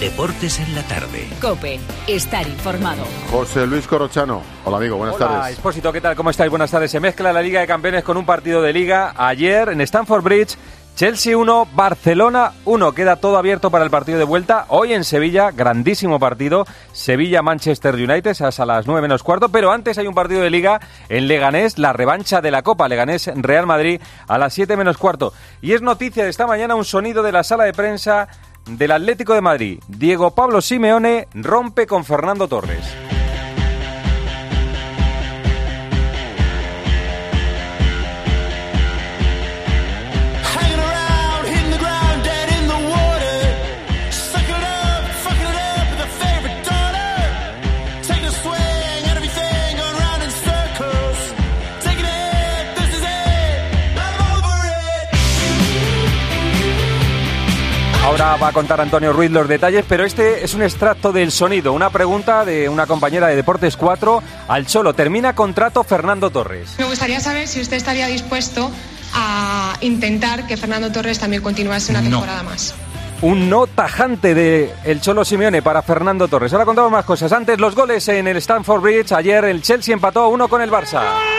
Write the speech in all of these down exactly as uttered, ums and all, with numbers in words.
Deportes en la tarde. COPE. Estar informado. José Luis Corrochano. Hola, amigo. Buenas Hola, tardes. Expósito, ¿qué tal? ¿Cómo estáis? Buenas tardes. Se mezcla la Liga de Campeones con un partido de Liga. Ayer en Stamford Bridge, Chelsea uno, Barcelona uno. Queda todo abierto para el partido de vuelta. Hoy en Sevilla, grandísimo partido. Sevilla-Manchester United, es a las nueve menos cuarto. Pero antes hay un partido de Liga en Leganés, la revancha de la Copa. Leganés-Real Madrid a las siete menos cuarto. Y es noticia de esta mañana un sonido de la sala de prensa del Atlético de Madrid. Diego Pablo Simeone rompe con Fernando Torres. Ahora va a contar Antonio Ruiz los detalles, pero este es un extracto del sonido. Una pregunta de una compañera de Deportes cuatro al Cholo. ¿Termina contrato Fernando Torres? Me gustaría saber si usted estaría dispuesto a intentar que Fernando Torres también continuase una temporada no. más. Un no tajante de el Cholo Simeone para Fernando Torres. Ahora contamos más cosas. Antes, los goles en el Stamford Bridge. Ayer el Chelsea empató a uno con el Barça.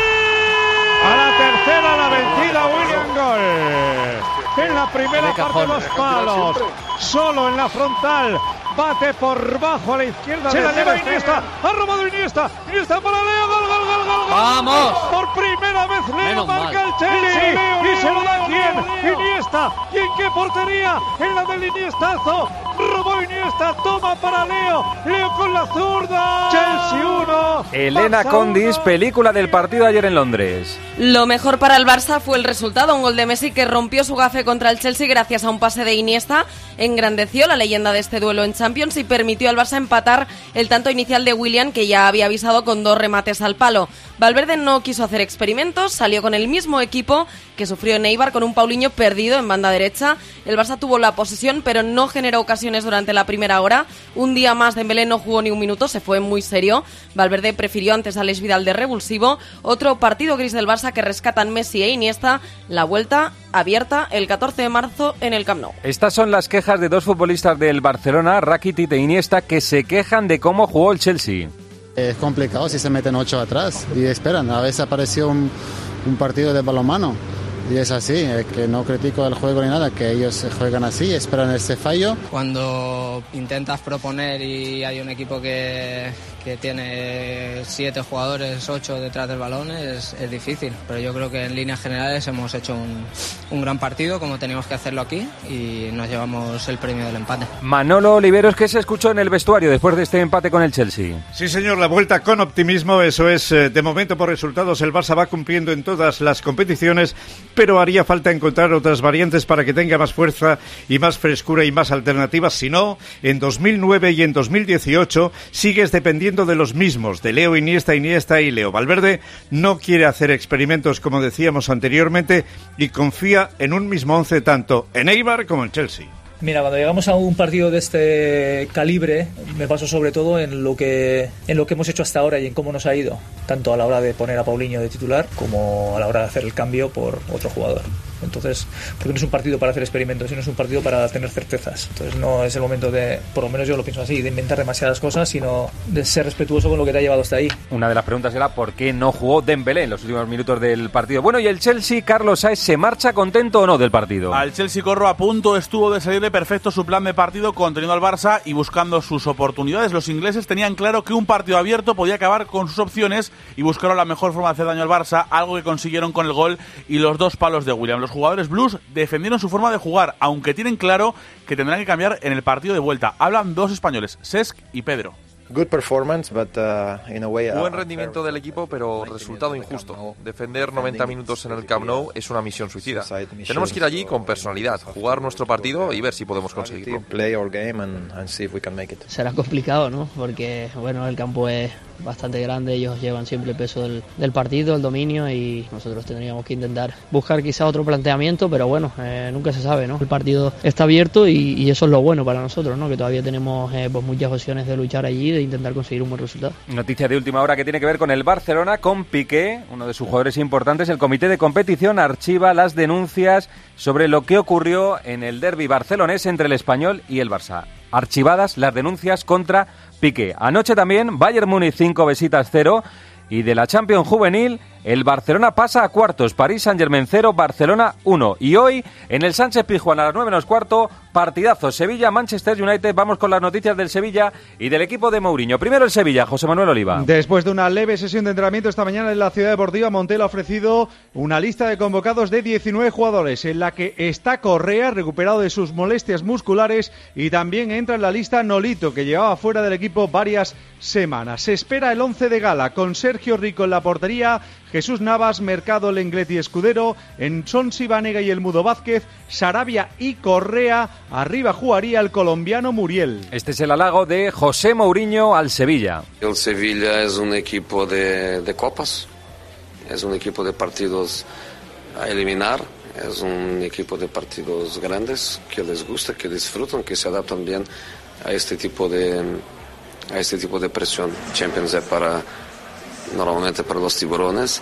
A la tercera la vencida, William Gol. En la primera parte de los palos, solo en la frontal, bate por bajo a la izquierda. Se la lleva Iniesta, ha robado Iniesta, Iniesta para Leo, gol, gol, gol, gol, gol. ¡Vamos! Por primera vez Leo marca el Chelsea, y se lo da quién, Iniesta, ¿y en qué portería? En la del Iniestazo, robó Iniesta, toma para Leo, Leo con la zurda, Chelsea uno. Elena Condis, película del partido ayer en Londres. Lo mejor para el Barça fue el resultado, un gol de Messi que rompió su gafe contra el Chelsea gracias a un pase de Iniesta, engrandeció la leyenda de este duelo en Champions y permitió al Barça empatar el tanto inicial de Willian, que ya había avisado con dos remates al palo. Valverde no quiso hacer experimentos, salió con el mismo equipo que sufrió en Eibar con un Paulinho perdido en banda derecha. El Barça tuvo la posesión, pero no generó ocasiones durante la primera hora. Un día más Dembélé no jugó ni un minuto, se fue muy serio. Valverde prefirió antes a Alex Vidal de revulsivo. Otro partido gris del Barça que rescatan Messi e Iniesta. La vuelta abierta el catorce de marzo en el Camp Nou. Estas son las quejas de dos futbolistas del Barcelona, Rakitic e Iniesta, que se quejan de cómo jugó el Chelsea. Es complicado si se meten ocho atrás y esperan. A veces apareció un, un partido de balonmano y es así, es que no critico el juego ni nada, que ellos juegan así, esperan ese fallo. Cuando intentas proponer y hay un equipo que, que tiene siete jugadores, ocho detrás del balón, es, es difícil, pero yo creo que en líneas generales hemos hecho un, un gran partido como teníamos que hacerlo aquí y nos llevamos el premio del empate. Manolo Oliveros, ¿qué se escuchó en el vestuario después de este empate con el Chelsea? Sí, señor, la vuelta con optimismo, eso es, de momento por resultados el Barça va cumpliendo en todas las competiciones, pero haría falta encontrar otras variantes para que tenga más fuerza y más frescura y más alternativas. Si no, en dos mil nueve y en dos mil dieciocho sigues dependiendo de los mismos, de Leo, Iniesta, Iniesta y Leo. Valverde no quiere hacer experimentos, como decíamos anteriormente, y confía en un mismo once tanto en Eibar como en Chelsea. Mira, cuando llegamos a un partido de este calibre, me paso sobre todo en lo que en lo que hemos hecho hasta ahora y en cómo nos ha ido, tanto a la hora de poner a Paulinho de titular como a la hora de hacer el cambio por otro jugador. Entonces, porque no es un partido para hacer experimentos, sino es un partido para tener certezas. Entonces no es el momento de, por lo menos yo lo pienso así, de inventar demasiadas cosas, sino de ser respetuoso con lo que te ha llevado hasta ahí. Una de las preguntas era ¿por qué no jugó Dembélé en los últimos minutos del partido? Bueno, y el Chelsea, Carlos Sainz, ¿se marcha contento o no del partido? Al Chelsea, Corro, a punto estuvo de salirle perfecto su plan de partido, conteniendo al Barça y buscando sus oportunidades. Los ingleses tenían claro que un partido abierto podía acabar con sus opciones y buscaron la mejor forma de hacer daño al Barça, algo que consiguieron con el gol y los dos palos de William. Los jugadores blues defendieron su forma de jugar, aunque tienen claro que tendrán que cambiar en el partido de vuelta. Hablan dos españoles, Cesc y Pedro. Good performance, but, uh, in a way, uh, Buen rendimiento del equipo, pero resultado injusto. Defender noventa minutos en el Camp Nou es una misión suicida. Tenemos que ir allí con personalidad, jugar nuestro partido y ver si podemos conseguirlo. Será complicado, ¿no? Porque, bueno, el campo es bastante grande, ellos llevan siempre el peso del, del partido, el dominio, y nosotros tendríamos que intentar buscar quizá otro planteamiento, pero bueno, eh, nunca se sabe, ¿no? El partido está abierto y, y eso es lo bueno para nosotros, ¿no? Que todavía tenemos eh, pues muchas opciones de luchar allí, de intentar conseguir un buen resultado. Noticia de última hora que tiene que ver con el Barcelona, con Piqué, uno de sus jugadores importantes. El comité de competición archiva las denuncias sobre lo que ocurrió en el derbi barcelonés entre el Español y el Barça. archivadas las denuncias contra Piqué. Anoche también, Bayern Múnich cinco, Besiktas cero. Y de la Champions Juvenil, el Barcelona pasa a cuartos. París Saint-Germain cero, Barcelona uno. Y hoy, en el Sánchez-Pizjuán a las nueve menos cuarto, partidazo. Sevilla-Manchester United. Vamos con las noticias del Sevilla y del equipo de Mourinho. Primero el Sevilla, José Manuel Oliva. Después de una leve sesión de entrenamiento esta mañana en la Ciudad Deportiva, Montiel ha ofrecido una lista de convocados de diecinueve jugadores, en la que está Correa, recuperado de sus molestias musculares, y también entra en la lista Nolito, que llevaba fuera del equipo varias semanas. Se espera el once de gala, con Sergio Rico en la portería, Jesús Navas, Mercado, Lenglet y Escudero, en Sonsi, Banega y El Mudo Vázquez, Sarabia y Correa. Arriba jugaría el colombiano Muriel. Este es el halago de José Mourinho al Sevilla. El Sevilla es un equipo de, de copas, es un equipo de partidos a eliminar, es un equipo de partidos grandes que les gusta, que disfrutan, que se adaptan bien a este tipo de, a este tipo de presión. Champions es para... normalmente para los tiburones,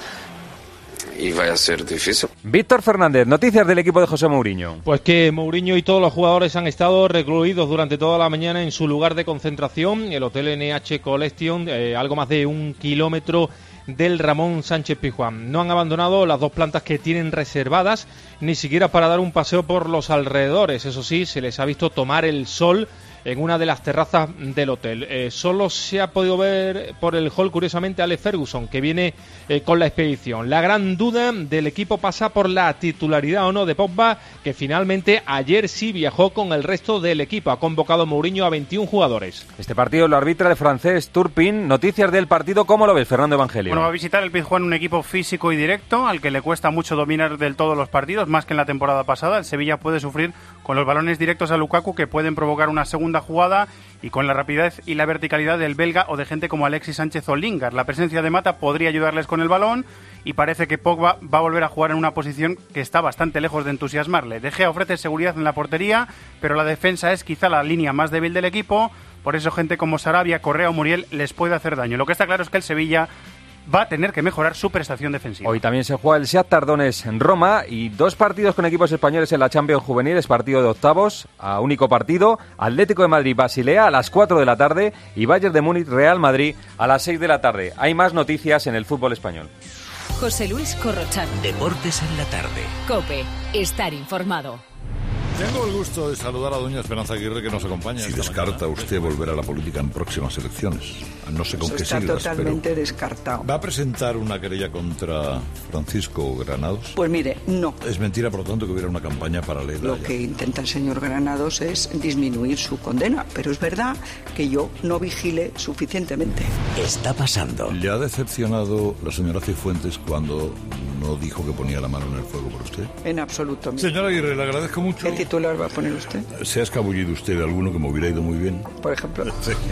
y va a ser difícil. Víctor Fernández, noticias del equipo de José Mourinho. Pues que Mourinho y todos los jugadores han estado recluidos durante toda la mañana en su lugar de concentración, el Hotel N H Collection, eh, algo más de un kilómetro del Ramón Sánchez Pizjuán. No han abandonado las dos plantas que tienen reservadas, ni siquiera para dar un paseo por los alrededores. Eso sí, se les ha visto tomar el sol en una de las terrazas del hotel. Eh, solo se ha podido ver por el hall, curiosamente, a Alex Ferguson, que viene eh, con la expedición. La gran duda del equipo pasa por la titularidad o no de Pogba, que finalmente ayer sí viajó con el resto del equipo. Ha convocado Mourinho a veintiún jugadores. Este partido lo arbitra el francés Turpin. Noticias del partido, ¿cómo lo ves, Fernando Evangelio? Bueno, va a visitar el Pizjuán un equipo físico y directo, al que le cuesta mucho dominar del todo los partidos, más que en la temporada pasada. El Sevilla puede sufrir con los balones directos a Lukaku, que pueden provocar una segunda jugada, y con la rapidez y la verticalidad del belga o de gente como Alexis Sánchez o Lingard. La presencia de Mata podría ayudarles con el balón, y parece que Pogba va a volver a jugar en una posición que está bastante lejos de entusiasmarle. De Gea ofrece seguridad en la portería, pero la defensa es quizá la línea más débil del equipo. Por eso gente como Sarabia, Correa o Muriel les puede hacer daño. Lo que está claro es que el Sevilla va a tener que mejorar su prestación defensiva. Hoy también se juega el Shakhtar Donetsk en Roma, y dos partidos con equipos españoles en la Champions Juvenil. Es partido de octavos, a único partido. Atlético de Madrid, Basilea a las cuatro de la tarde, y Bayern de Múnich, Real Madrid a las seis de la tarde. Hay más noticias en el fútbol español. José Luis Corrochano. Deportes en la tarde. COPE. Estar informado. Tengo el gusto de saludar a doña Esperanza Aguirre, que nos acompaña. Si descarta mañana. usted volver a la política en próximas elecciones, no sé con Eso qué está siglas, totalmente pero descartado. ¿va a presentar una querella contra Francisco Granados? Pues mire, no. Es mentira, por lo tanto, que hubiera una campaña paralela. Lo ya. que intenta el señor Granados es disminuir su condena, pero es verdad que yo no vigile suficientemente. Está pasando. ¿Le ha decepcionado la señora Cifuentes cuando no dijo que ponía la mano en el fuego por usted? En absoluto. Señora Aguirre, le agradezco mucho. ¿Qué titular va a poner usted? ¿Se ha escabullido usted de alguno que me hubiera ido muy bien? Por ejemplo.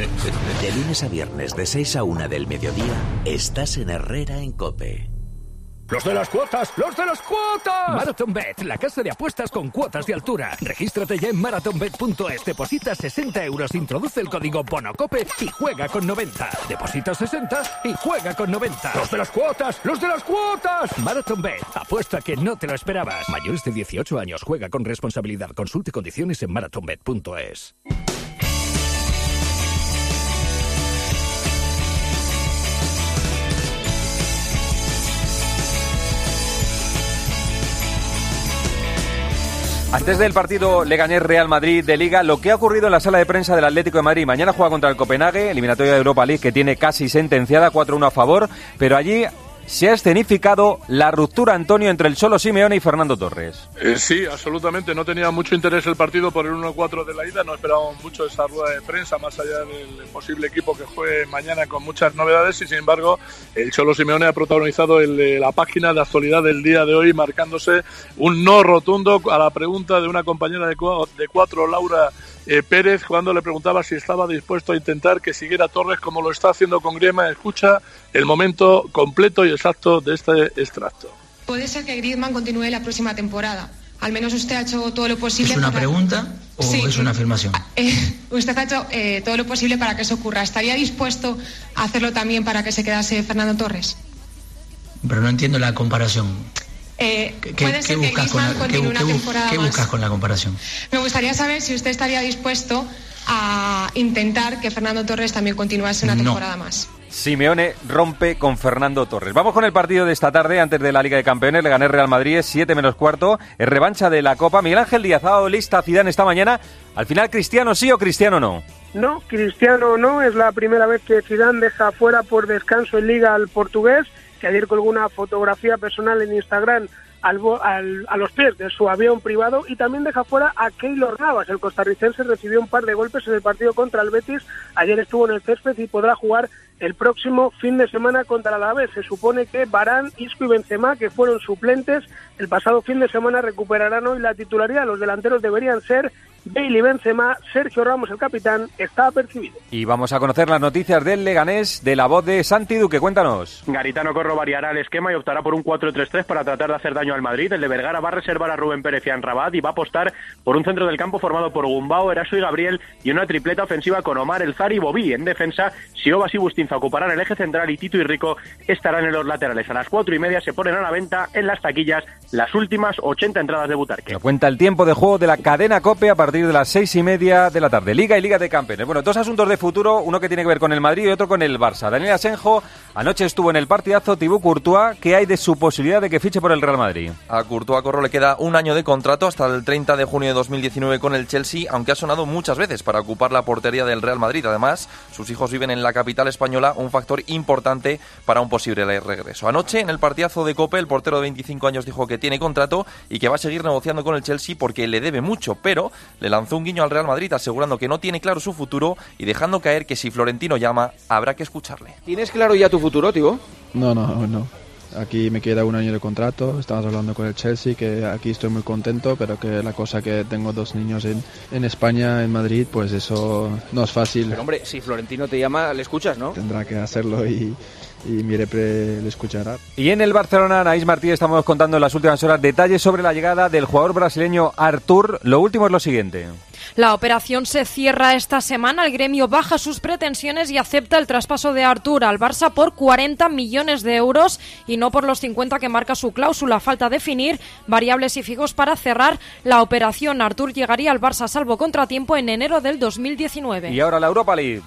De lunes a viernes, de seis a una del mediodía, estás en Herrera en COPE. ¡Los de las cuotas! ¡Los de las cuotas! MarathonBet, la casa de apuestas con cuotas de altura. Regístrate ya en marathonbet punto es. Deposita sesenta euros, introduce el código BONOCOPE y juega con noventa. Deposita sesenta y juega con noventa. ¡Los de las cuotas! ¡Los de las cuotas! MarathonBet, apuesta que no te lo esperabas. Mayores de dieciocho años, juega con responsabilidad. Consulte condiciones en marathonbet punto es. Antes del partido Leganés-Real Madrid de Liga, lo que ha ocurrido en la sala de prensa del Atlético de Madrid. Mañana juega contra el Copenhague, eliminatoria de Europa League, que tiene casi sentenciada, cuatro uno a favor, pero allí se ha escenificado la ruptura, Antonio, entre el Cholo Simeone y Fernando Torres. Eh, sí, absolutamente. No tenía mucho interés el partido por el uno cuatro de la ida. No esperábamos mucho esa rueda de prensa, más allá del posible equipo que juegue mañana con muchas novedades. Y sin embargo, el Cholo Simeone ha protagonizado el, la página de actualidad del día de hoy, marcándose un no rotundo a la pregunta de una compañera de, de cuatro, Laura Eh, Pérez, cuando le preguntaba si estaba dispuesto a intentar que siguiera Torres como lo está haciendo con Griezmann. Escucha el momento completo y exacto de este extracto. Puede ser que Griezmann continúe la próxima temporada. Al menos usted ha hecho todo lo posible. ¿Es una para... pregunta o sí, es una afirmación? Eh, usted ha hecho eh, todo lo posible para que eso ocurra. ¿Estaría dispuesto a hacerlo también para que se quedase Fernando Torres? Pero no entiendo la comparación. Eh, ¿Qué, puede ser ¿qué, buscas que con la, continúe qué, una qué, temporada ¿qué buscas más. con la comparación? Me gustaría saber si usted estaría dispuesto a intentar que Fernando Torres también continuase una temporada no. más. Simeone rompe con Fernando Torres. Vamos con el partido de esta tarde, antes de la Liga de Campeones. Le gané Real Madrid, es siete menos cuarto. Es revancha de la Copa. Miguel Ángel Díaz ha dado lista a Zidane esta mañana. Al final, ¿Cristiano sí o Cristiano no? No, Cristiano no. Es la primera vez que Zidane deja fuera por descanso en Liga al portugués, que ayer colgó una fotografía personal en Instagram Al, al, a los pies de su avión privado, y también deja fuera a Keylor Navas. El costarricense recibió un par de golpes en el partido contra el Betis, ayer estuvo en el césped y podrá jugar el próximo fin de semana contra el Alavés. Se supone que Varane, Isco y Benzema, que fueron suplentes el pasado fin de semana, recuperarán hoy la titularidad. Los delanteros deberían ser Bale y Benzema. Sergio Ramos, el capitán, está apercibido. Y vamos a conocer las noticias del Leganés de la voz de Santi Duque. Cuéntanos. Garitano Corro variará el esquema y optará por un cuatro tres tres para tratar de hacer daño al Madrid. El de Vergara va a reservar a Rubén Pérez y a Amrabat y va a apostar por un centro del campo formado por Gumbao, Eraso y Gabriel, y una tripleta ofensiva con Omar, El Zari y Bobí. En defensa, Siobas y Bustinza ocuparán el eje central y Tito y Rico estarán en los laterales. A las cuatro y media se ponen a la venta en las taquillas las últimas ochenta entradas de Butarque. Lo cuenta el tiempo de juego de la cadena COPE a partir de las seis y media de la tarde. Liga y Liga de Campeones. Bueno, dos asuntos de futuro, uno que tiene que ver con el Madrid y otro con el Barça. Daniel Asenjo anoche estuvo en el partidazo. Thibaut Courtois, ¿qué hay de su posibilidad de que fiche por el Real Madrid? A Courtois Corro le queda un año de contrato hasta el treinta de junio de dos mil diecinueve con el Chelsea, aunque ha sonado muchas veces para ocupar la portería del Real Madrid. Además, sus hijos viven en la capital española, un factor importante para un posible regreso. Anoche, en el partidazo de COPE, el portero de veinticinco años dijo que tiene contrato y que va a seguir negociando con el Chelsea porque le debe mucho, pero le lanzó un guiño al Real Madrid asegurando que no tiene claro su futuro y dejando caer que si Florentino llama, habrá que escucharle. ¿Tienes claro ya tu futuro, Thibaut? No, no, no. Aquí me queda un año de contrato, estamos hablando con el Chelsea, que aquí estoy muy contento, pero que la cosa que tengo dos niños en, en España, en Madrid, pues eso no es fácil. Pero hombre, si Florentino te llama, le escuchas, ¿no? Tendrá que hacerlo y, y mi repre le escuchará. Y en el Barcelona, Anaís Martí, estamos contando en las últimas horas detalles sobre la llegada del jugador brasileño Artur. Lo último es lo siguiente. La operación se cierra esta semana, el gremio baja sus pretensiones y acepta el traspaso de Artur al Barça por cuarenta millones de euros y no por los cincuenta que marca su cláusula. Falta definir variables y fijos para cerrar la operación. Artur llegaría al Barça salvo contratiempo en enero del dos mil diecinueve. Y ahora la Europa League.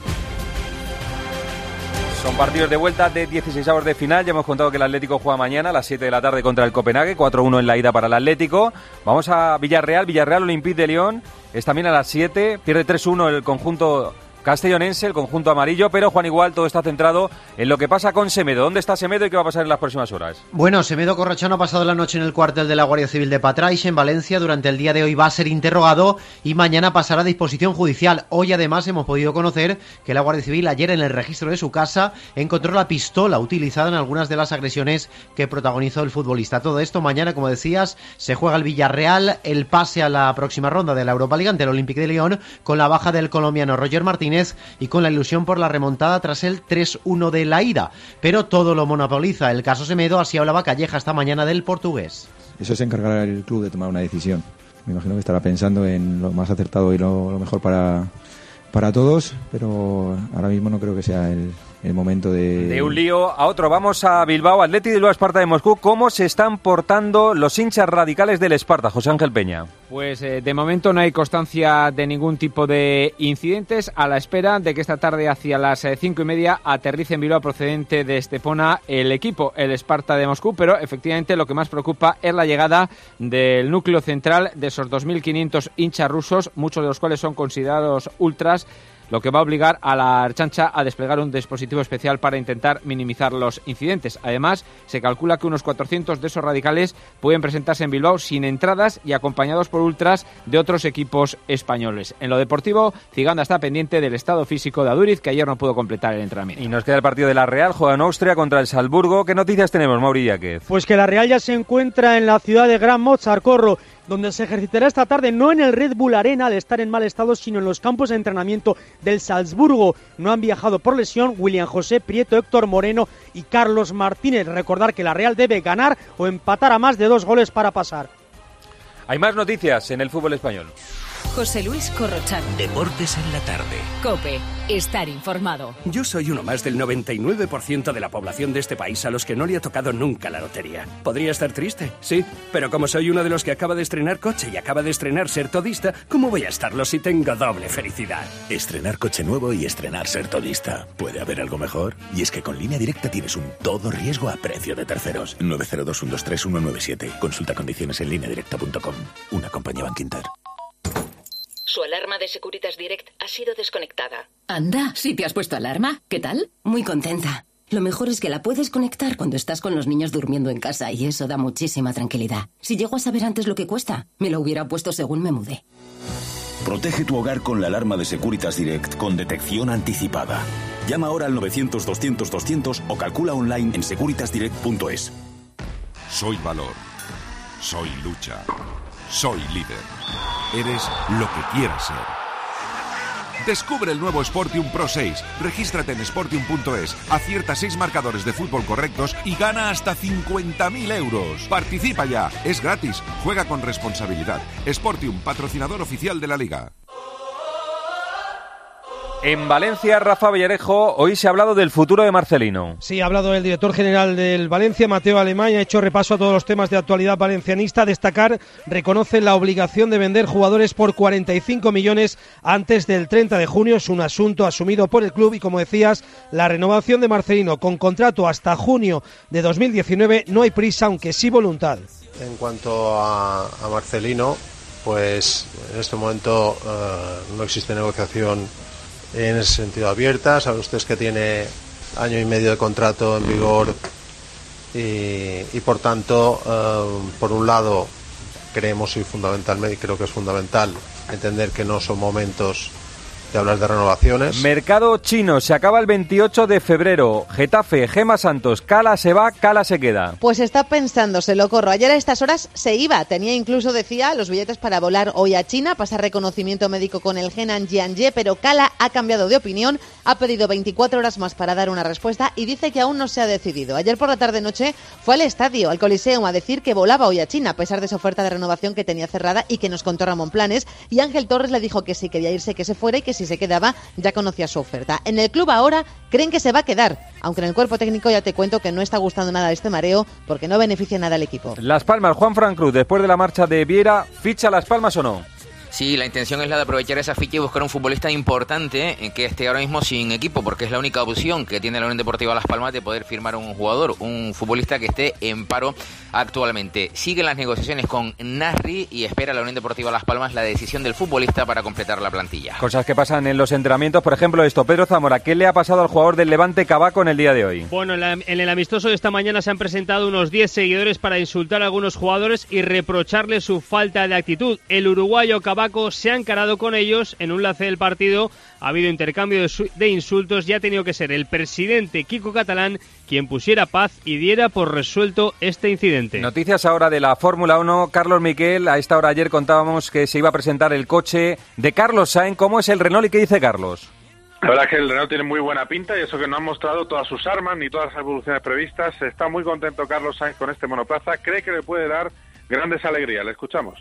Son partidos de vuelta de dieciseisavos de final. Ya hemos contado que el Atlético juega mañana a las siete de la tarde contra el Copenhague, cuatro uno en la ida para el Atlético. Vamos a Villarreal, Villarreal Olympique de Lyon. Es también a las siete, pierde tres uno el conjunto castellonense, el conjunto amarillo, pero Juan, igual todo está centrado en lo que pasa con Semedo. ¿Dónde está Semedo y qué va a pasar en las próximas horas? Bueno, Semedo Corrochano ha pasado la noche en el cuartel de la Guardia Civil de Patraix, en Valencia. Durante el día de hoy va a ser interrogado y mañana pasará a disposición judicial. Hoy además hemos podido conocer que la Guardia Civil ayer en el registro de su casa encontró la pistola utilizada en algunas de las agresiones que protagonizó el futbolista. Todo esto mañana, como decías, se juega el Villarreal, el pase a la próxima ronda de la Europa League ante el Olympique de Lyon, con la baja del colombiano Roger Martínez y con la ilusión por la remontada tras el tres uno de la ida. Pero todo lo monopoliza el caso Semedo, así hablaba Calleja esta mañana del portugués. Eso se encargará el club de tomar una decisión. Me imagino que estará pensando en lo más acertado y lo, lo mejor para, para todos, pero ahora mismo no creo que sea el, el momento de... De un lío a otro. Vamos a Bilbao, Athletic de Bilbao, Esparta de Moscú. ¿Cómo se están portando los hinchas radicales del Esparta, José Ángel Peña? Pues eh, de momento no hay constancia de ningún tipo de incidentes, a la espera de que esta tarde hacia las eh, cinco y media aterrice en Bilbao procedente de Estepona el equipo, el Esparta de Moscú, pero efectivamente lo que más preocupa es la llegada del núcleo central de esos dos mil quinientos hinchas rusos, muchos de los cuales son considerados ultras, lo que va a obligar a la Archancha a desplegar un dispositivo especial para intentar minimizar los incidentes. Además, se calcula que unos cuatrocientos de esos radicales pueden presentarse en Bilbao sin entradas y acompañados por ultras de otros equipos españoles. En lo deportivo, Ciganda está pendiente del estado físico de Aduriz, que ayer no pudo completar el entrenamiento. Y nos queda el partido de la Real, juega en Austria contra el Salzburgo. ¿Qué noticias tenemos, Mauri Yáquez? Pues que la Real ya se encuentra en la ciudad de Gran Mozart, Corro, donde se ejercitará esta tarde, no en el Red Bull Arena al estar en mal estado, sino en los campos de entrenamiento del Salzburgo. No han viajado por lesión William José Prieto, Héctor Moreno y Carlos Martínez. Recordar que la Real debe ganar o empatar a más de dos goles para pasar. Hay más noticias en el fútbol español. José Luis Corrochano. Deportes en la tarde. COPE. Estar informado. Yo soy uno más del noventa y nueve por ciento de la población de este país a los que no le ha tocado nunca la lotería. ¿Podría estar triste? Sí, pero como soy uno de los que acaba de estrenar coche y acaba de estrenar ser todista, ¿cómo voy a estarlo si tengo doble felicidad? Estrenar coche nuevo y estrenar ser todista. ¿Puede haber algo mejor? Y es que con Línea Directa tienes un todo riesgo a precio de terceros. nueve cero dos, uno dos tres, uno nueve siete. Consulta condiciones en línea directa punto com. Una compañía Bankinter. Su alarma de Securitas Direct ha sido desconectada. Anda, ¿sí te has puesto alarma? ¿Qué tal? Muy contenta. Lo mejor es que la puedes conectar cuando estás con los niños durmiendo en casa y eso da muchísima tranquilidad. Si llego a saber antes lo que cuesta, me lo hubiera puesto según me mudé. Protege tu hogar con la alarma de Securitas Direct con detección anticipada. Llama ahora al novecientos, doscientos, doscientos o calcula online en securitas direct punto es. Soy valor. Soy lucha. Soy líder. Eres lo que quieras ser. Descubre el nuevo Sportium Pro seis. Regístrate en sportium punto es, acierta seis marcadores de fútbol correctos y gana hasta cincuenta mil euros. Participa ya, es gratis. Juega con responsabilidad. Sportium, patrocinador oficial de la Liga. En Valencia, Rafa Villarejo, hoy se ha hablado del futuro de Marcelino. Sí, ha hablado el director general del Valencia, Mateo Alemany, ha hecho repaso a todos los temas de actualidad valencianista. Destacar, reconoce la obligación de vender jugadores por cuarenta y cinco millones antes del treinta de junio. Es un asunto asumido por el club y, como decías, la renovación de Marcelino con contrato hasta junio de dos mil diecinueve. No hay prisa, aunque sí voluntad. En cuanto a, a Marcelino, pues en este momento uh, no existe negociación en ese sentido abierta. Sabe ustedes que tiene año y medio de contrato en vigor y, y por tanto, eh, por un lado, creemos y fundamentalmente, y creo que es fundamental entender que no son momentos de hablar de renovaciones. Mercado chino, se acaba el veintiocho de febrero. Getafe, Gema Santos, Cala se va, Cala se queda. Pues está pensándoselo, Corro. Ayer a estas horas se iba. Tenía incluso, decía, los billetes para volar hoy a China, pasar reconocimiento médico con el Henan Jianye, pero Cala ha cambiado de opinión, ha pedido veinticuatro horas más para dar una respuesta y dice que aún no se ha decidido. Ayer por la tarde-noche fue al estadio, al Coliseum, a decir que volaba hoy a China, a pesar de esa oferta de renovación que tenía cerrada y que nos contó Ramón Planes, y Ángel Torres le dijo que si quería irse, que se fuera y que si se quedaba ya conocía su oferta. En el club ahora creen que se va a quedar, aunque en el cuerpo técnico ya te cuento que no está gustando nada este mareo porque no beneficia nada al equipo. Las Palmas, Juan Fran Cruz, después de la marcha de Viera, ¿ficha Las Palmas o no? Sí, la intención es la de aprovechar esa ficha y buscar un futbolista importante que esté ahora mismo sin equipo, porque es la única opción que tiene la Unión Deportiva Las Palmas de poder firmar un jugador, un futbolista que esté en paro actualmente. Siguen las negociaciones con Nasri y espera la Unión Deportiva Las Palmas la decisión del futbolista para completar la plantilla. Cosas que pasan en los entrenamientos, por ejemplo esto. Pedro Zamora, ¿qué le ha pasado al jugador del Levante Cabaco en el día de hoy? Bueno, en, la, en el amistoso de esta mañana se han presentado unos diez seguidores para insultar a algunos jugadores y reprocharle su falta de actitud. El uruguayo Cabaco se ha encarado con ellos en un lance del partido. Ha habido intercambio de, su- de insultos y ha tenido que ser el presidente Kiko Catalán quien pusiera paz y diera por resuelto este incidente. Noticias ahora de la Fórmula uno. Carlos Miquel, a esta hora ayer contábamos que se iba a presentar el coche de Carlos Sainz. ¿Cómo es el Renault y qué dice Carlos? La verdad es que el Renault tiene muy buena pinta y eso que no han mostrado todas sus armas ni todas las evoluciones previstas. Está muy contento Carlos Sainz con este monoplaza. Cree que le puede dar grandes alegrías. Le escuchamos.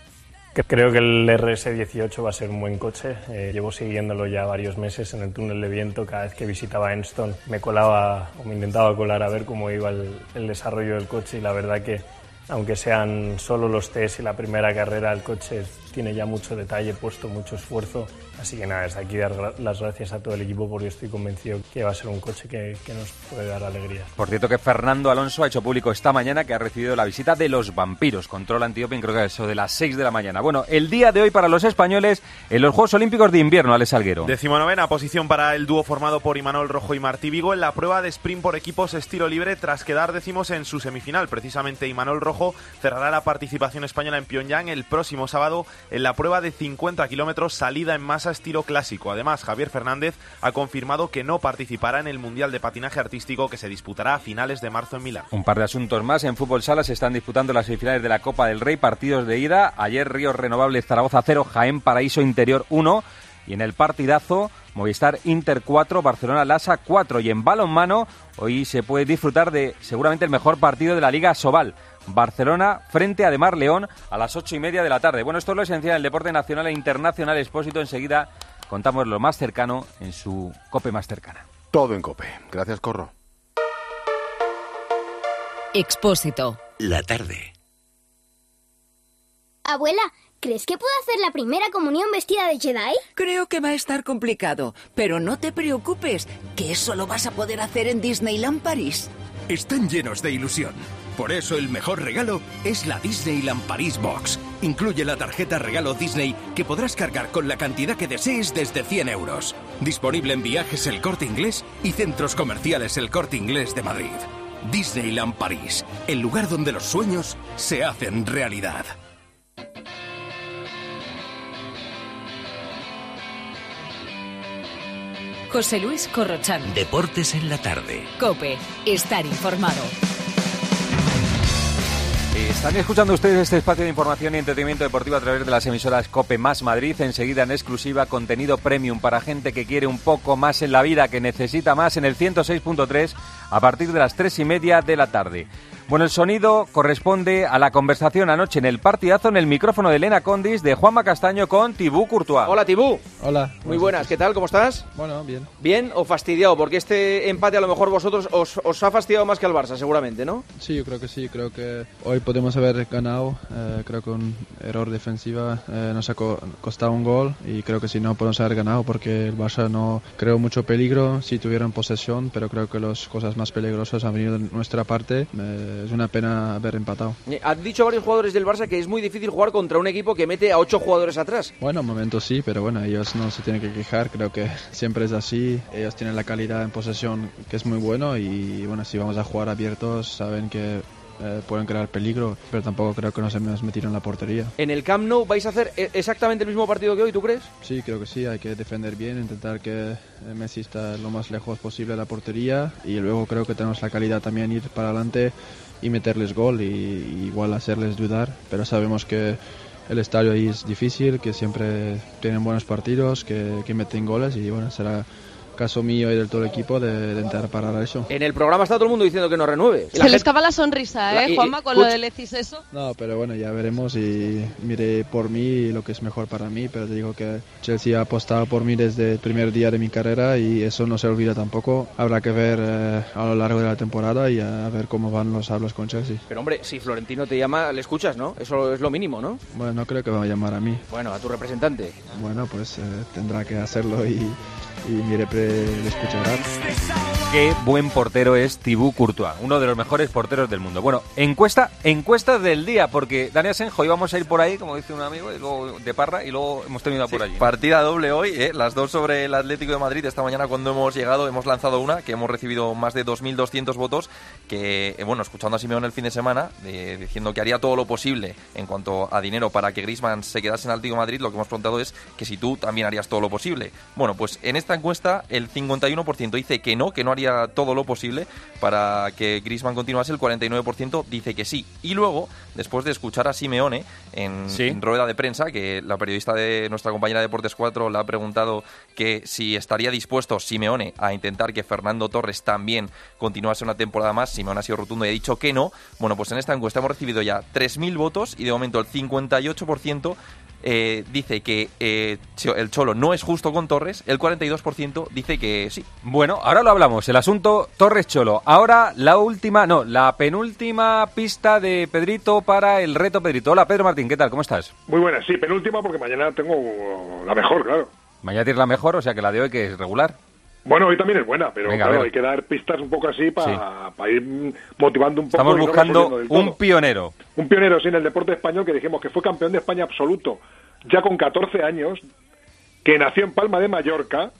Creo que el R S dieciocho va a ser un buen coche. Eh, llevo siguiéndolo ya varios meses en el túnel de viento. Cada vez que visitaba Enstone me colaba o me intentaba colar a ver cómo iba el, el desarrollo del coche y la verdad que aunque sean solo los test y la primera carrera, el coche tiene ya mucho detalle puesto, mucho esfuerzo. Así que nada, desde aquí dar las gracias a todo el equipo porque estoy convencido que va a ser un coche que, que nos puede dar alegría. Por cierto que Fernando Alonso ha hecho público esta mañana que ha recibido la visita de los vampiros. Control antidoping, creo que es eso de las seis de la mañana. Bueno, el día de hoy para los españoles en los Juegos Olímpicos de Invierno, Alex Salguero. Decimonovena posición para el dúo formado por Imanol Rojo y Martí Vigo en la prueba de sprint por equipos estilo libre tras quedar décimos en su semifinal. Precisamente Imanol Rojo cerrará la participación española en Pyongyang el próximo sábado en la prueba de cincuenta kilómetros salida en masa estilo clásico. Además, Javier Fernández ha confirmado que no participará en el Mundial de Patinaje Artístico que se disputará a finales de marzo en Milán. Un par de asuntos más. En fútbol sala se están disputando las semifinales de la Copa del Rey, partidos de ida. Ayer Ríos Renovables Zaragoza cero, Jaén Paraíso Interior uno. Y en el partidazo, Movistar Inter cuatro, Barcelona Lasa cuatro. Y en balonmano, hoy se puede disfrutar de seguramente el mejor partido de la Liga Sobal. Barcelona frente a Demar León a las ocho y media de la tarde. Bueno, esto es lo esencial del deporte nacional e internacional. Expósito, enseguida contamos lo más cercano en su COPE más cercana. Todo en COPE. Gracias, Corro. Expósito. La tarde. Abuela, ¿crees que puedo hacer la primera comunión vestida de Jedi? Creo que va a estar complicado, pero no te preocupes, que eso lo vas a poder hacer en Disneyland París. Están llenos de ilusión. Por eso el mejor regalo es la Disneyland París Box. Incluye la tarjeta regalo Disney que podrás cargar con la cantidad que desees desde cien euros. Disponible en Viajes El Corte Inglés y centros comerciales El Corte Inglés de Madrid. Disneyland París, el lugar donde los sueños se hacen realidad. José Luis Corrochano. Deportes en la tarde. COPE. Estar informado. Están escuchando ustedes este espacio de información y entretenimiento deportivo a través de las emisoras COPE más Madrid. Enseguida en exclusiva contenido premium para gente que quiere un poco más en la vida, que necesita más, en el ciento seis punto tres a partir de las tres y media de la tarde. Bueno, el sonido corresponde a la conversación anoche en el partidazo en el micrófono de Elena Condis de Juanma Castaño con Thibaut Courtois. Hola, Thibaut. Hola. Muy buenas, ¿qué tal? ¿Cómo estás? Bueno, bien. ¿Bien o fastidiado? Porque este empate a lo mejor vosotros os, os ha fastidiado más que al Barça, seguramente, ¿no? Sí, yo creo que sí. Creo que hoy podemos haber ganado. Eh, creo que un error defensivo eh, nos ha co- costado un gol y creo que si no podemos haber ganado porque el Barça no creó mucho peligro si tuvieran posesión, pero creo que las cosas más peligrosas han venido de nuestra parte. Eh, es una pena haber empatado. Han dicho varios jugadores del Barça que es muy difícil jugar contra un equipo que mete a ocho jugadores atrás. Bueno, en momentos sí, pero bueno, ellos no se tienen que quejar, creo que siempre es así. Ellos tienen la calidad en posesión que es muy bueno y bueno, si vamos a jugar abiertos saben que eh, pueden crear peligro, pero tampoco creo que nos hemos metido en la portería. ¿En el Camp Nou vais a hacer exactamente el mismo partido que hoy, tú crees? Sí, creo que sí, hay que defender bien, intentar que Messi esté lo más lejos posible de la portería y luego creo que tenemos la calidad también ir para adelante y meterles gol y, y igual hacerles dudar, pero sabemos que el estadio ahí es difícil, que siempre tienen buenos partidos, que, que meten goles y bueno, será caso mío y del todo el equipo de, de intentar parar a eso. En el programa está todo el mundo diciendo que no renueve. Se le escapa la sonrisa, ¿eh, la, y, Juanma, con y, lo del Lecis eso? No, pero bueno, ya veremos y miré por mí lo que es mejor para mí, pero te digo que Chelsea ha apostado por mí desde el primer día de mi carrera y eso no se olvida tampoco. Habrá que ver eh, a lo largo de la temporada y a ver cómo van los hablos con Chelsea. Pero hombre, si Florentino te llama, le escuchas, ¿no? Eso es lo mínimo, ¿no? Bueno, no creo que va a llamar a mí. Bueno, a tu representante. Bueno, pues eh, tendrá que hacerlo y... y mire, pre, le escuchará. Qué buen portero es Thibaut Courtois, uno de los mejores porteros del mundo. Bueno, encuesta, encuesta del día, porque Dani Asenjo íbamos a ir por ahí, como dice un amigo, y luego de Parra, y luego hemos terminado sí, por allí. Partida doble hoy, ¿eh? Las dos sobre el Atlético de Madrid. Esta mañana cuando hemos llegado hemos lanzado una, que hemos recibido más de dos mil doscientos votos, que, eh, bueno, escuchando a Simeone el fin de semana, eh, diciendo que haría todo lo posible en cuanto a dinero para que Griezmann se quedase en el Atlético de Madrid, lo que hemos preguntado es que si tú también harías todo lo posible. Bueno, pues en esta encuesta el cincuenta y uno por ciento dice que no, que no haría todo lo posible para que Griezmann continuase, el cuarenta y nueve por ciento dice que sí. Y luego, después de escuchar a Simeone en, ¿sí? en rueda de prensa, que la periodista de nuestra compañera de Deportes cuatro le ha preguntado que si estaría dispuesto Simeone a intentar que Fernando Torres también continuase una temporada más, Simeone ha sido rotundo y ha dicho que no. Bueno, pues en esta encuesta hemos recibido ya tres mil votos y de momento el cincuenta y ocho por ciento Eh, dice que eh, el Cholo no es justo con Torres, el cuarenta y dos por ciento dice que sí. Bueno, ahora lo hablamos, el asunto Torres-Cholo. Ahora la última, no, la penúltima pista de Pedrito para el reto Pedrito. Hola, Pedro Martín, ¿qué tal? ¿Cómo estás? Muy buena, sí, penúltima porque mañana tengo la mejor, claro. Mañana tienes la mejor, o sea que la de hoy que es regular. Bueno, hoy también es buena, pero Venga, claro, hay que dar pistas un poco así para sí. ir motivando un poco. Estamos buscando no un pionero. Un pionero, sí, en el deporte español, que dijimos que fue campeón de España absoluto ya con catorce años, que nació en Palma de Mallorca,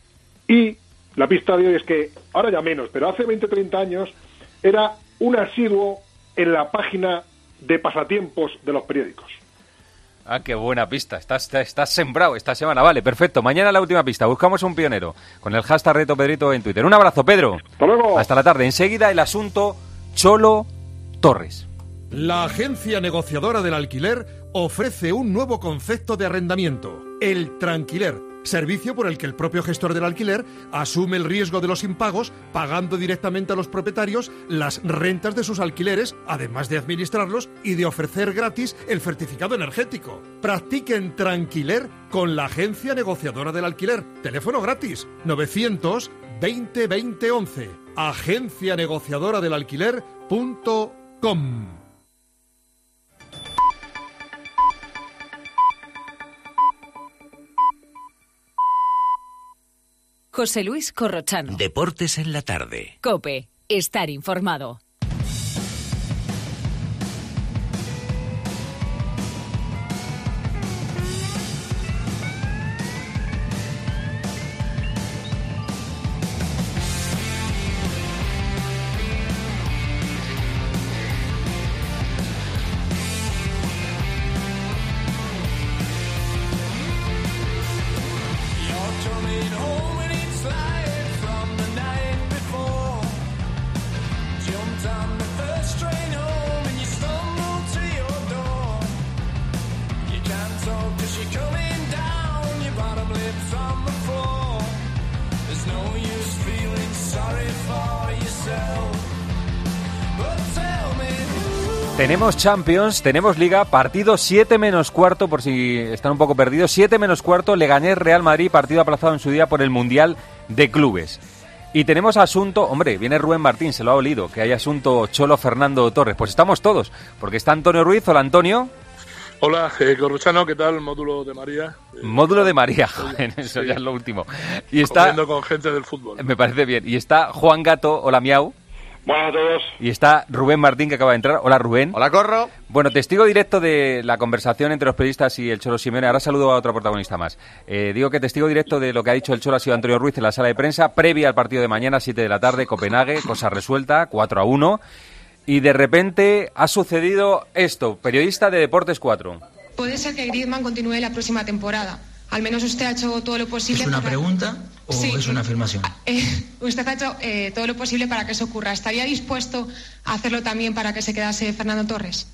y la pista de hoy es que, ahora ya menos, pero hace veinte o treinta años, era un asiduo en la página de pasatiempos de los periódicos. Ah, qué buena pista. Estás, estás, estás sembrado esta semana. Vale, perfecto. Mañana la última pista. Buscamos un pionero con el hashtag Reto Pedrito en Twitter. Un abrazo, Pedro. Hasta luego. Hasta la tarde. Enseguida el asunto Cholo Torres. La agencia negociadora del alquiler ofrece un nuevo concepto de arrendamiento, el tranquiler. servicio por el que el propio gestor del alquiler asume el riesgo de los impagos, pagando directamente a los propietarios las rentas de sus alquileres, además de administrarlos y de ofrecer gratis el certificado energético. Practiquen Tranquiler con la agencia negociadora del alquiler. Teléfono gratis novecientos veinte veinte once. agencia negociadora del alquiler punto com. José Luis Corrochano. Deportes en la tarde. COPE. Estar informado. Tenemos Champions, tenemos Liga, partido siete menos cuarto, por si están un poco perdidos, siete menos cuarto, Leganés Real Madrid, partido aplazado en su día por el Mundial de Clubes. Y tenemos asunto, hombre, viene Rubén Martín, se lo ha olido, que hay asunto Cholo Fernando Torres. Pues estamos todos, porque está Antonio Ruiz. Hola, Antonio. Hola, eh, Corrochano, ¿qué tal? Módulo de María. Eh, Módulo de María, joder, eso sí, ya es lo último. Y está comiendo con gente del fútbol. Me parece bien. Y está Juan Gato, hola, miau. Buenas a todos. Y está Rubén Martín, que acaba de entrar. Hola, Rubén. Hola, Corro. Bueno, testigo directo de la conversación entre los periodistas y el Cholo Simeone. Ahora saludo a otro protagonista más. Eh, digo que testigo directo de lo que ha dicho el Cholo ha sido Antonio Ruiz en la sala de prensa, previa al partido de mañana, siete de la tarde, Copenhague, cosa resuelta, cuatro a uno. Y de repente ha sucedido esto, periodista de Deportes cuatro. Puede ser que Griezmann continúe la próxima temporada. Al menos usted ha hecho todo lo posible... ¿Es una para... pregunta o sí, es una afirmación? Eh, usted ha hecho eh, todo lo posible para que eso ocurra. ¿Estaría dispuesto a hacerlo también para que se quedase Fernando Torres?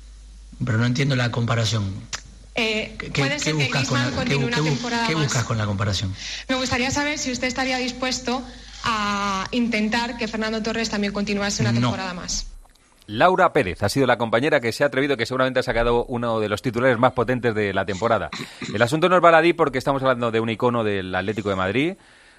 Pero no entiendo la comparación. Eh, ¿Qué, puede qué ser que buscas, con Griezmann la, continúe qué, una qué, temporada ¿qué más. buscas con la comparación? Me gustaría saber si usted estaría dispuesto a intentar que Fernando Torres también continuase una No. temporada más. Laura Pérez ha sido la compañera que se ha atrevido, que seguramente ha sacado uno de los titulares más potentes de la temporada. El asunto no es baladí porque estamos hablando de un icono del Atlético de Madrid,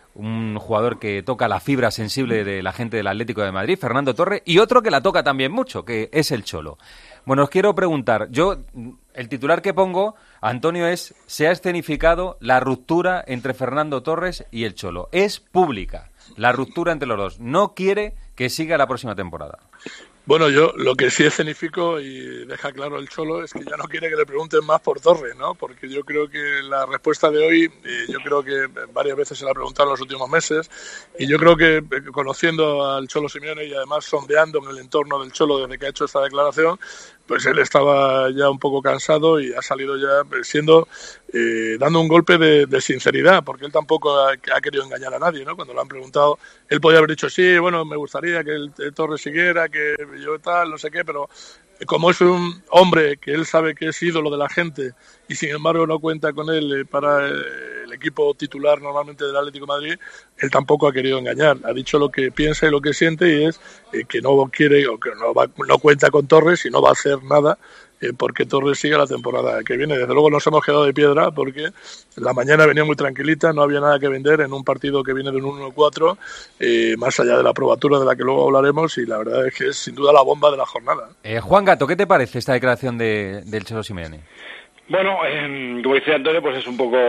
un jugador que toca la fibra sensible de la gente del Atlético de Madrid, Fernando Torres, y otro que la toca también mucho, que es el Cholo. Bueno, os quiero preguntar, yo, el titular que pongo, Antonio, es: se ha escenificado la ruptura entre Fernando Torres y el Cholo. Es pública la ruptura entre los dos. No quiere que siga la próxima temporada. Bueno, yo lo que sí escenifico y deja claro el Cholo es que ya no quiere que le pregunten más por Torres, ¿no? Porque yo creo que la respuesta de hoy, eh, yo creo que varias veces se la ha preguntado en los últimos meses, y yo creo que eh, conociendo al Cholo Simeone y además sondeando en el entorno del Cholo desde que ha hecho esta declaración, pues él estaba ya un poco cansado y ha salido ya siendo eh, dando un golpe de, de sinceridad, porque él tampoco ha, ha querido engañar a nadie, ¿no? Cuando lo han preguntado, él podía haber dicho sí, bueno, me gustaría que el, el Torres siguiera, que yo tal, no sé qué, pero como es un hombre que él sabe que es ídolo de la gente y sin embargo no cuenta con él para el equipo titular normalmente del Atlético de Madrid, él tampoco ha querido engañar, ha dicho lo que piensa y lo que siente, y es que no quiere o que no, va, no cuenta con Torres y no va a hacer nada eh, porque Torres siga la temporada que viene. Desde luego nos hemos quedado de piedra porque la mañana venía muy tranquilita, no había nada que vender en un partido que viene de un uno cuatro, eh, más allá de la probatura de la que luego hablaremos, y la verdad es que es sin duda la bomba de la jornada. Eh, Juan Gato, ¿qué te parece esta declaración de, del Cholo Simeone? Bueno, eh, como dice Antonio, pues es un poco...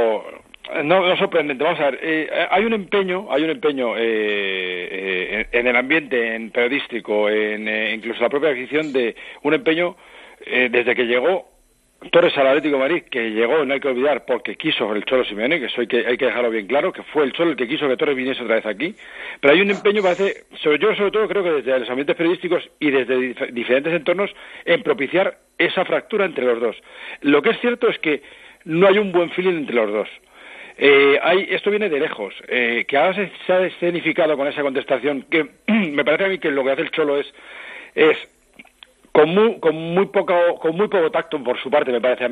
No, no sorprendente. Vamos a ver, eh, hay un empeño, hay un empeño eh, eh, en el ambiente, en periodístico, en eh, incluso la propia afición, de un empeño eh, desde que llegó Torres al Atlético de Madrid, que llegó, no hay que olvidar, porque quiso el Cholo Simeone, que eso hay que, hay que dejarlo bien claro, que fue el Cholo el que quiso que Torres viniese otra vez aquí. Pero hay un empeño, parece, sobre, yo sobre todo creo que desde los ambientes periodísticos y desde dif- diferentes entornos, en propiciar esa fractura entre los dos. Lo que es cierto es que no hay un buen feeling entre los dos. Eh, hay, esto viene de lejos, eh, que ahora se, se ha escenificado con esa contestación, que me parece a mí que lo que hace el Cholo es, es con muy, con muy poco, con muy poco tacto por su parte, me parece a mí,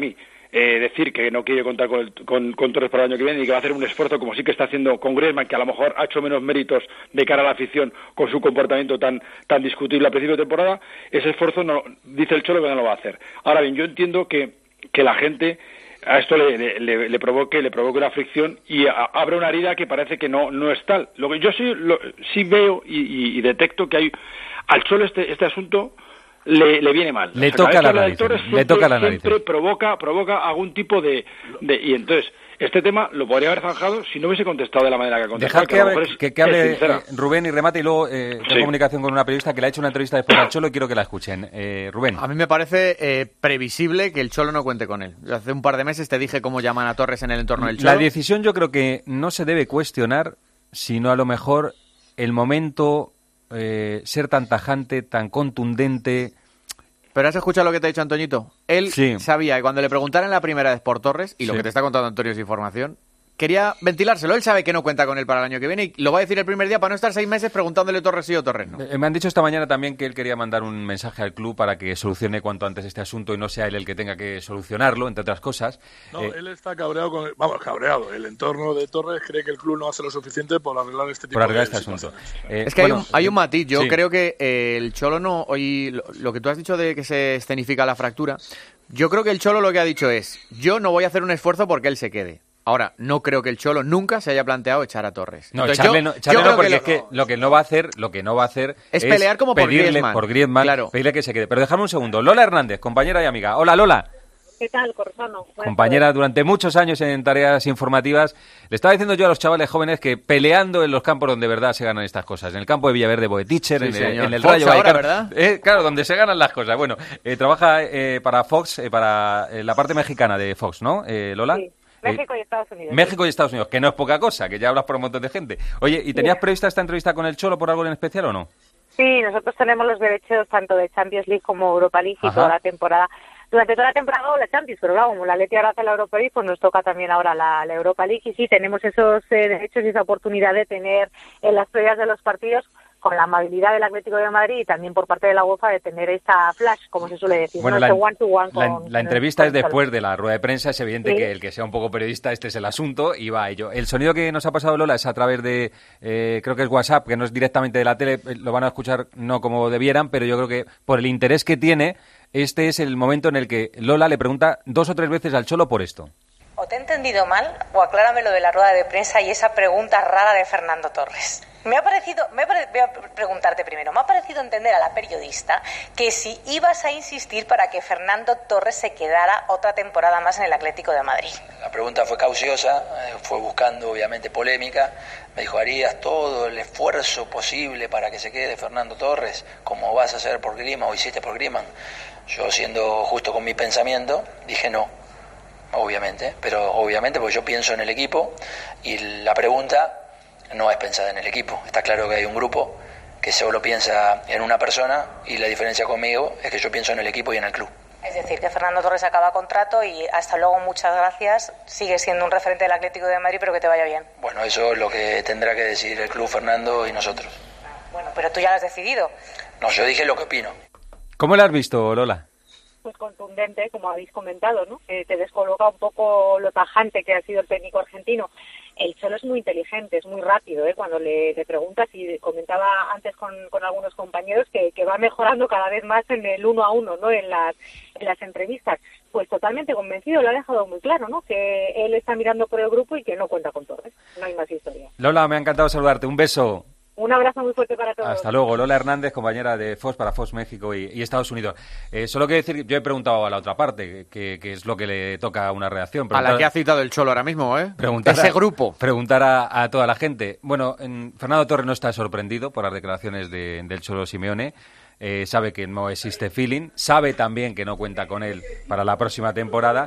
eh, decir que no quiere contar con, el, con, con Torres para el año que viene y que va a hacer un esfuerzo como sí que está haciendo con Griezmann, que a lo mejor ha hecho menos méritos de cara a la afición con su comportamiento tan tan discutible a principio de temporada, ese esfuerzo no, dice el Cholo que no lo va a hacer. Ahora bien, yo entiendo que, que la gente a esto le, le, le provoque le provoque una fricción y a, abre una herida que parece que no no es tal. Lo que yo sí lo, sí veo y, y, y detecto que hay al Cholo este este asunto le, le viene mal. Le o sea, toca la nariz. Siempre, Le toca la nariz. Siempre provoca provoca algún tipo de, de y entonces este tema lo podría haber zanjado si no hubiese contestado de la manera que ha contestado. Dejad que, que, hable, es, que, que hable es eh, Rubén y remate y luego eh, tengo sí. comunicación con una periodista que le ha hecho una entrevista después al Cholo y quiero que la escuchen. Eh, Rubén. A mí me parece eh, previsible que el Cholo no cuente con él. Hace un par de meses te dije cómo llaman a Torres en el entorno del Cholo. La decisión yo creo que no se debe cuestionar, sino a lo mejor el momento, eh, ser tan tajante, tan contundente. Pero has escuchado lo que te ha dicho Antoñito. Él sí. sabía que cuando le preguntaran la primera vez por Torres, y lo sí. que te está contando Antonio es información, quería ventilárselo. Él sabe que no cuenta con él para el año que viene y lo va a decir el primer día para no estar seis meses preguntándole Torres sí o Torres no. Eh, me han dicho esta mañana también que él quería mandar un mensaje al club para que solucione cuanto antes este asunto y no sea él el que tenga que solucionarlo, entre otras cosas. No, eh, él está cabreado con... Vamos, cabreado. El entorno de Torres cree que el club no hace lo suficiente por arreglar este tipo por arreglar de este asunto. Eh, es que bueno, hay, un, hay un matiz. Yo sí. creo que eh, el Cholo no... Hoy, lo, lo que tú has dicho de que se escenifica la fractura, yo creo que el Cholo lo que ha dicho es, yo no voy a hacer un esfuerzo porque él se quede. Ahora, no creo que el Cholo nunca se haya planteado echar a Torres. No, Entonces, echarle yo, no, echarle yo no porque que es que lo que no va a hacer, lo que no va a hacer es, es pelear como por pedirle Griezmann. por Griezmann, claro. pedirle que se quede. Pero dejadme un segundo. Lola Hernández, compañera y amiga. Hola, Lola. ¿Qué tal, Corzano? Compañera durante muchos años en tareas informativas. Le estaba diciendo yo a los chavales jóvenes que peleando en los campos donde de verdad se ganan estas cosas. En el campo de Villaverde, Boeticher, sí, en, el, en el Fox Rayo ahora, Vallecano. ¿verdad? Eh, claro, donde se ganan las cosas. Bueno, eh, trabaja eh, para Fox, eh, para eh, la parte mexicana de Fox, ¿no, eh, Lola? Sí. México y Estados Unidos. México y Estados Unidos, que no es poca cosa, que ya hablas por un montón de gente. Oye, ¿y tenías prevista esta entrevista con el Cholo por algo en especial o no? Sí, nosotros tenemos los derechos tanto de Champions League como Europa League y Ajá. toda la temporada. Durante toda la temporada o la Champions, pero claro, como la Atleti ahora hace la Europa League, pues nos toca también ahora la, la Europa League. Y sí, tenemos esos eh, derechos y esa oportunidad de tener en las previas de los partidos, con la amabilidad del Atlético de Madrid y también por parte de la UEFA, de tener esta flash, como se suele decir, bueno, ¿no? la, one to one la, con, la entrevista con es después de la rueda de prensa. Es evidente ¿Sí? que el que sea un poco periodista, este es el asunto y va a ello. El sonido que nos ha pasado Lola es a través de, eh, creo que es WhatsApp, que no es directamente de la tele, lo van a escuchar no como debieran, pero yo creo que por el interés que tiene, este es el momento en el que Lola le pregunta dos o tres veces al Cholo por esto. O te he entendido mal, o aclárame lo de la rueda de prensa y esa pregunta rara de Fernando Torres. Me ha parecido, me ha pare, voy a preguntarte primero, me ha parecido entender a la periodista que si ibas a insistir para que Fernando Torres se quedara otra temporada más en el Atlético de Madrid. La pregunta fue cauciosa, fue buscando obviamente polémica. Me dijo, ¿harías todo el esfuerzo posible para que se quede Fernando Torres, como vas a hacer por Griezmann o hiciste por Griezmann? Yo, siendo justo con mi pensamiento, dije no, obviamente, pero obviamente porque yo pienso en el equipo y la pregunta no es pensada en el equipo. Está claro que hay un grupo que solo piensa en una persona y la diferencia conmigo es que yo pienso en el equipo y en el club. Es decir, que Fernando Torres acaba contrato y hasta luego, muchas gracias. Sigue siendo un referente del Atlético de Madrid, pero que te vaya bien. Bueno, eso es lo que tendrá que decidir el club, Fernando y nosotros. Bueno, pero tú ya lo has decidido. No, yo dije lo que opino. ¿Cómo lo has visto, Lola? Pues contundente, como habéis comentado, ¿no? Eh, te descoloca un poco lo tajante que ha sido el técnico argentino. El Cholo es muy inteligente, es muy rápido, ¿eh? Cuando le, le preguntas, y comentaba antes con, con algunos compañeros que, que va mejorando cada vez más en el uno a uno, ¿no? En las, en las entrevistas. Pues totalmente convencido, lo ha dejado muy claro, ¿no? Que él está mirando por el grupo y que no cuenta con Torres. No hay más historia. Lola, me ha encantado saludarte. Un beso. Un abrazo muy fuerte para todos. Hasta luego. Lola Hernández, compañera de Fox para Fox México y, y Estados Unidos. Eh, solo quiero decir, yo he preguntado a la otra parte, que, que es lo que le toca una reacción. Preguntar, a la que ha citado el Cholo ahora mismo, ¿eh? Preguntar Ese a, grupo. Preguntar a, a toda la gente. Bueno, en, Fernando Torres no está sorprendido por las declaraciones de, del Cholo Simeone. Eh, sabe que no existe feeling. Sabe también que no cuenta con él para la próxima temporada.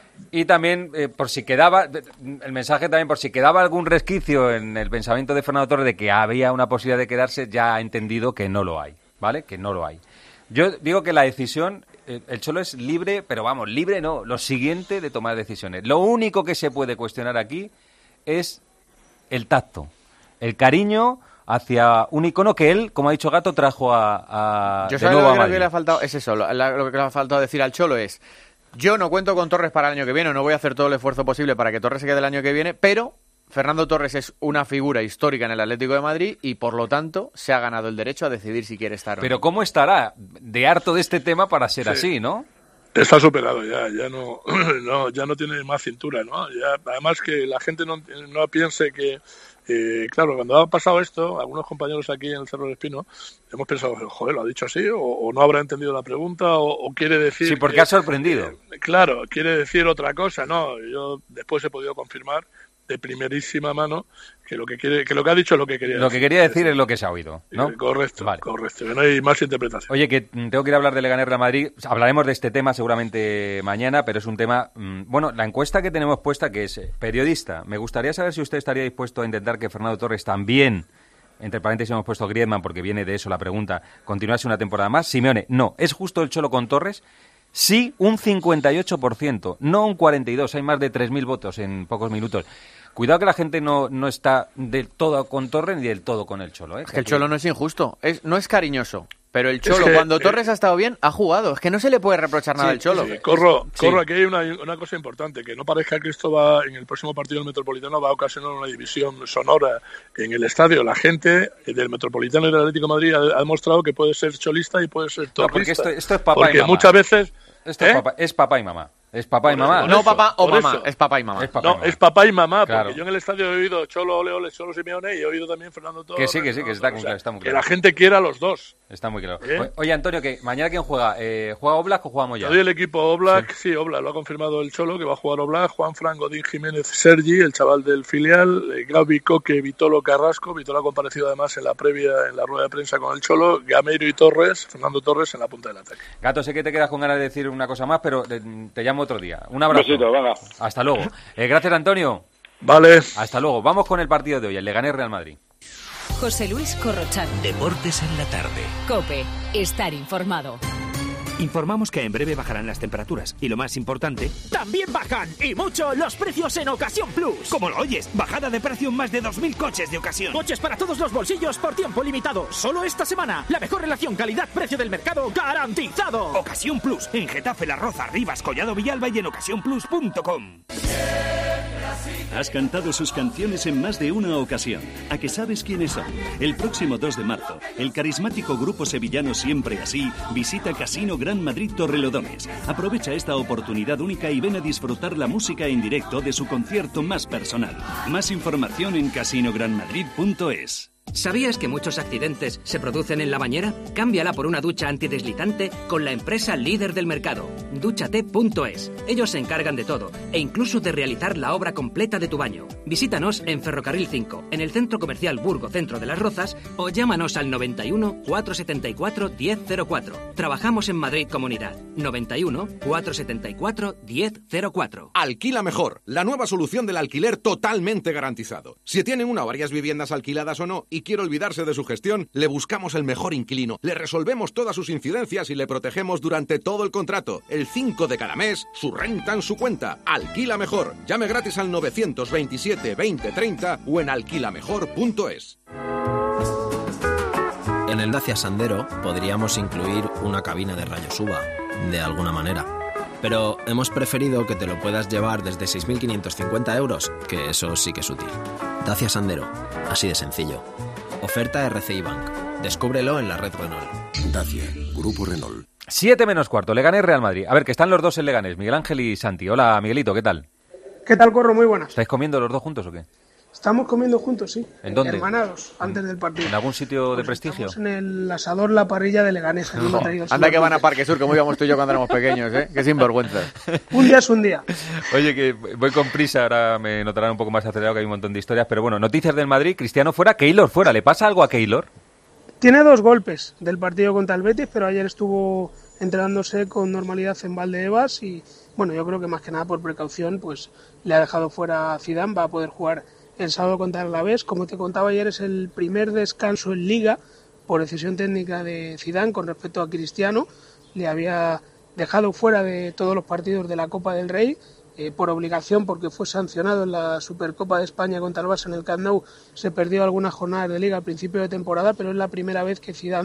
Y también, eh, por si quedaba, el mensaje también, por si quedaba algún resquicio en el pensamiento de Fernando Torres de que había una posibilidad de quedarse, ya ha entendido que no lo hay, ¿vale? Que no lo hay. Yo digo que la decisión, eh, el Cholo es libre, pero vamos, libre no, lo siguiente de tomar decisiones. Lo único que se puede cuestionar aquí es el tacto, el cariño hacia un icono que él, como ha dicho Gato, trajo a, a Yo de nuevo lo a que Madrid. creo que le ha faltado es eso, lo, lo que le ha faltado decir al Cholo es: Yo no cuento con Torres para el año que viene, no voy a hacer todo el esfuerzo posible para que Torres se quede el año que viene, pero Fernando Torres es una figura histórica en el Atlético de Madrid y, por lo tanto, se ha ganado el derecho a decidir si quiere estar o no. Pero ¿cómo estará de harto de este tema para ser Sí. así, no? Está superado ya, ya no, no, ya no tiene más cintura, ¿no? Ya, además que la gente no, no piense que, eh, claro, cuando ha pasado esto, algunos compañeros aquí en el Cerro del Espino hemos pensado, joder, ¿lo ha dicho así? O, o no habrá entendido la pregunta, o, o quiere decir... Sí, porque que, ha sorprendido. eh, claro, quiere decir otra cosa, ¿no? Yo después he podido confirmar de primerísima mano que lo que quiere, que lo que ha dicho es lo que quería Lo decir. que quería decir es lo que se ha oído, ¿no? Eh, Correcto, Vale. correcto, que no hay más interpretación. Oye, que mm, tengo que ir a hablar de Leganés Real Madrid. Hablaremos de este tema seguramente mañana, pero es un tema... mm, bueno, la encuesta que tenemos puesta, que es eh, periodista. Me gustaría saber si usted estaría dispuesto a intentar que Fernando Torres también, entre paréntesis hemos puesto Griezmann porque viene de eso la pregunta, continuase una temporada más. Simeone, no. ¿Es justo el Cholo con Torres? Sí, un cincuenta y ocho por ciento, no un cuarenta y dos por ciento. Hay más de tres mil votos en pocos minutos. Cuidado que la gente no, no está del todo con Torres ni del todo con el Cholo, ¿eh? Es que el Cholo no es injusto, es, no es cariñoso. Pero el Cholo, Es que, cuando eh, Torres ha estado bien, ha jugado. Es que no se le puede reprochar nada Sí, al Cholo. sí, corro, Sí. corro, aquí hay una, una cosa importante, que no parezca que esto va, en el próximo partido del Metropolitano va a ocasionar una división sonora en el estadio. La gente del Metropolitano y del Atlético de Madrid ha, ha demostrado que puede ser cholista y puede ser No, torrista. porque esto, esto es papá porque y mamá. muchas veces... Esto ¿eh? es, papá, es papá y mamá. Es papá y Por mamá. eso, No por papá o por mamá, eso. es papá y mamá. Es papá y No, mamá. es papá y mamá, Claro. porque yo en el estadio he oído Cholo, ole, ole, Cholo Simeone y he oído también Fernando Torres. Que sí, que sí, que ¿no? está, O sea, claro, está muy que claro. la gente quiera a los dos. Está muy claro. ¿Eh? Oye, Antonio, que mañana ¿quién juega? Eh, ¿Juega Oblak o juega Moya? Hoy el equipo Oblak, sí. sí, Oblak, lo ha confirmado el Cholo, que va a jugar Oblak, Juan Fran, Godín Jiménez, Sergi, el chaval del filial, eh, Gaby Coque, Vitolo Carrasco, Vitolo ha comparecido además en la previa, en la rueda de prensa con el Cholo, Gameiro y Torres, Fernando Torres en la punta del ataque. Gato, sé que te quedas con ganas de decir una cosa más, pero te, te llamo otro día. Un abrazo. Besito, venga. Hasta luego. Eh, gracias, Antonio. Vale. Hasta luego. Vamos con el partido de hoy, el Leganés Real Madrid. José Luis Corrochano. Deportes en la tarde. COPE. Estar informado. Informamos que en breve bajarán las temperaturas y lo más importante... ¡También bajan! ¡Y mucho los precios en Ocasión Plus! Como lo oyes, bajada de precio en más de dos mil coches de ocasión. Coches para todos los bolsillos por tiempo limitado. Solo esta semana. La mejor relación calidad-precio del mercado garantizado. Ocasión Plus. En Getafe, La Roza, Rivas, Collado Villalba y en ocasión plus punto com. Has cantado sus canciones en más de una ocasión. ¿A que sabes quiénes son? El próximo dos de marzo, el carismático grupo sevillano Siempre Así visita Casino Gran Madrid Torrelodones. Aprovecha esta oportunidad única y ven a disfrutar la música en directo de su concierto más personal. Más información en casino gran madrid punto es. ¿Sabías que muchos accidentes se producen en la bañera? Cámbiala por una ducha antideslizante con la empresa líder del mercado, dúchate punto es. Ellos se encargan de todo e incluso de realizar la obra completa de tu baño. Visítanos en Ferrocarril cinco, en el Centro Comercial Burgo Centro de las Rozas, o llámanos al noventa y uno, cuatrocientos setenta y cuatro, diez cero cuatro. Trabajamos en Madrid Comunidad. noventa y uno, cuatrocientos setenta y cuatro, diez cero cuatro. Alquila Mejor, la nueva solución del alquiler totalmente garantizado. Si tienen una o varias viviendas alquiladas o no y quiere olvidarse de su gestión, le buscamos el mejor inquilino, le resolvemos todas sus incidencias y le protegemos durante todo el contrato. El cinco de cada mes, su renta en su cuenta. Alquila Mejor. Llame gratis al novecientos veintisiete, veinte treinta o en alquila mejor punto es. En el Dacia Sandero podríamos incluir una cabina de rayos U V A, de alguna manera. Pero hemos preferido que te lo puedas llevar desde seis mil quinientos cincuenta euros, que eso sí que es útil. Dacia Sandero, así de sencillo. Oferta R C I Bank. Descúbrelo en la red Renault. Dacia, Grupo Renault. Siete menos cuarto, Leganés Real Madrid. A ver, que están los dos en Leganés, Miguel Ángel y Santi. Hola, Miguelito, ¿qué tal? ¿Qué tal, Corro? Muy buenas. ¿Estáis comiendo los dos juntos o qué? Estamos comiendo juntos, sí. ¿En dónde? Hermanados, antes del partido. ¿En algún sitio de Pues prestigio? estamos en el asador La Parrilla de Leganés. Allí me ha traído el Anda señor que van a Pérez. Parque Sur, como íbamos tú y yo cuando éramos pequeños, ¿eh? Qué sinvergüenza. Un día es un día. Oye, que voy con prisa, ahora me notarán un poco más acelerado que hay un montón de historias, pero bueno, noticias del Madrid, Cristiano fuera, Keylor fuera. ¿Le pasa algo a Keylor? Tiene dos golpes del partido contra el Betis, pero ayer estuvo entrenándose con normalidad en Valdebebas y, bueno, yo creo que más que nada por precaución, pues le ha dejado fuera a Zidane, va a poder jugar el sábado contra el Alavés. Como te contaba ayer, es el primer descanso en Liga por decisión técnica de Zidane con respecto a Cristiano. Le había dejado fuera de todos los partidos de la Copa del Rey eh, por obligación, porque fue sancionado en la Supercopa de España contra el Barça en el Camp Nou. Se perdió algunas jornadas de Liga al principio de temporada, pero es la primera vez que Zidane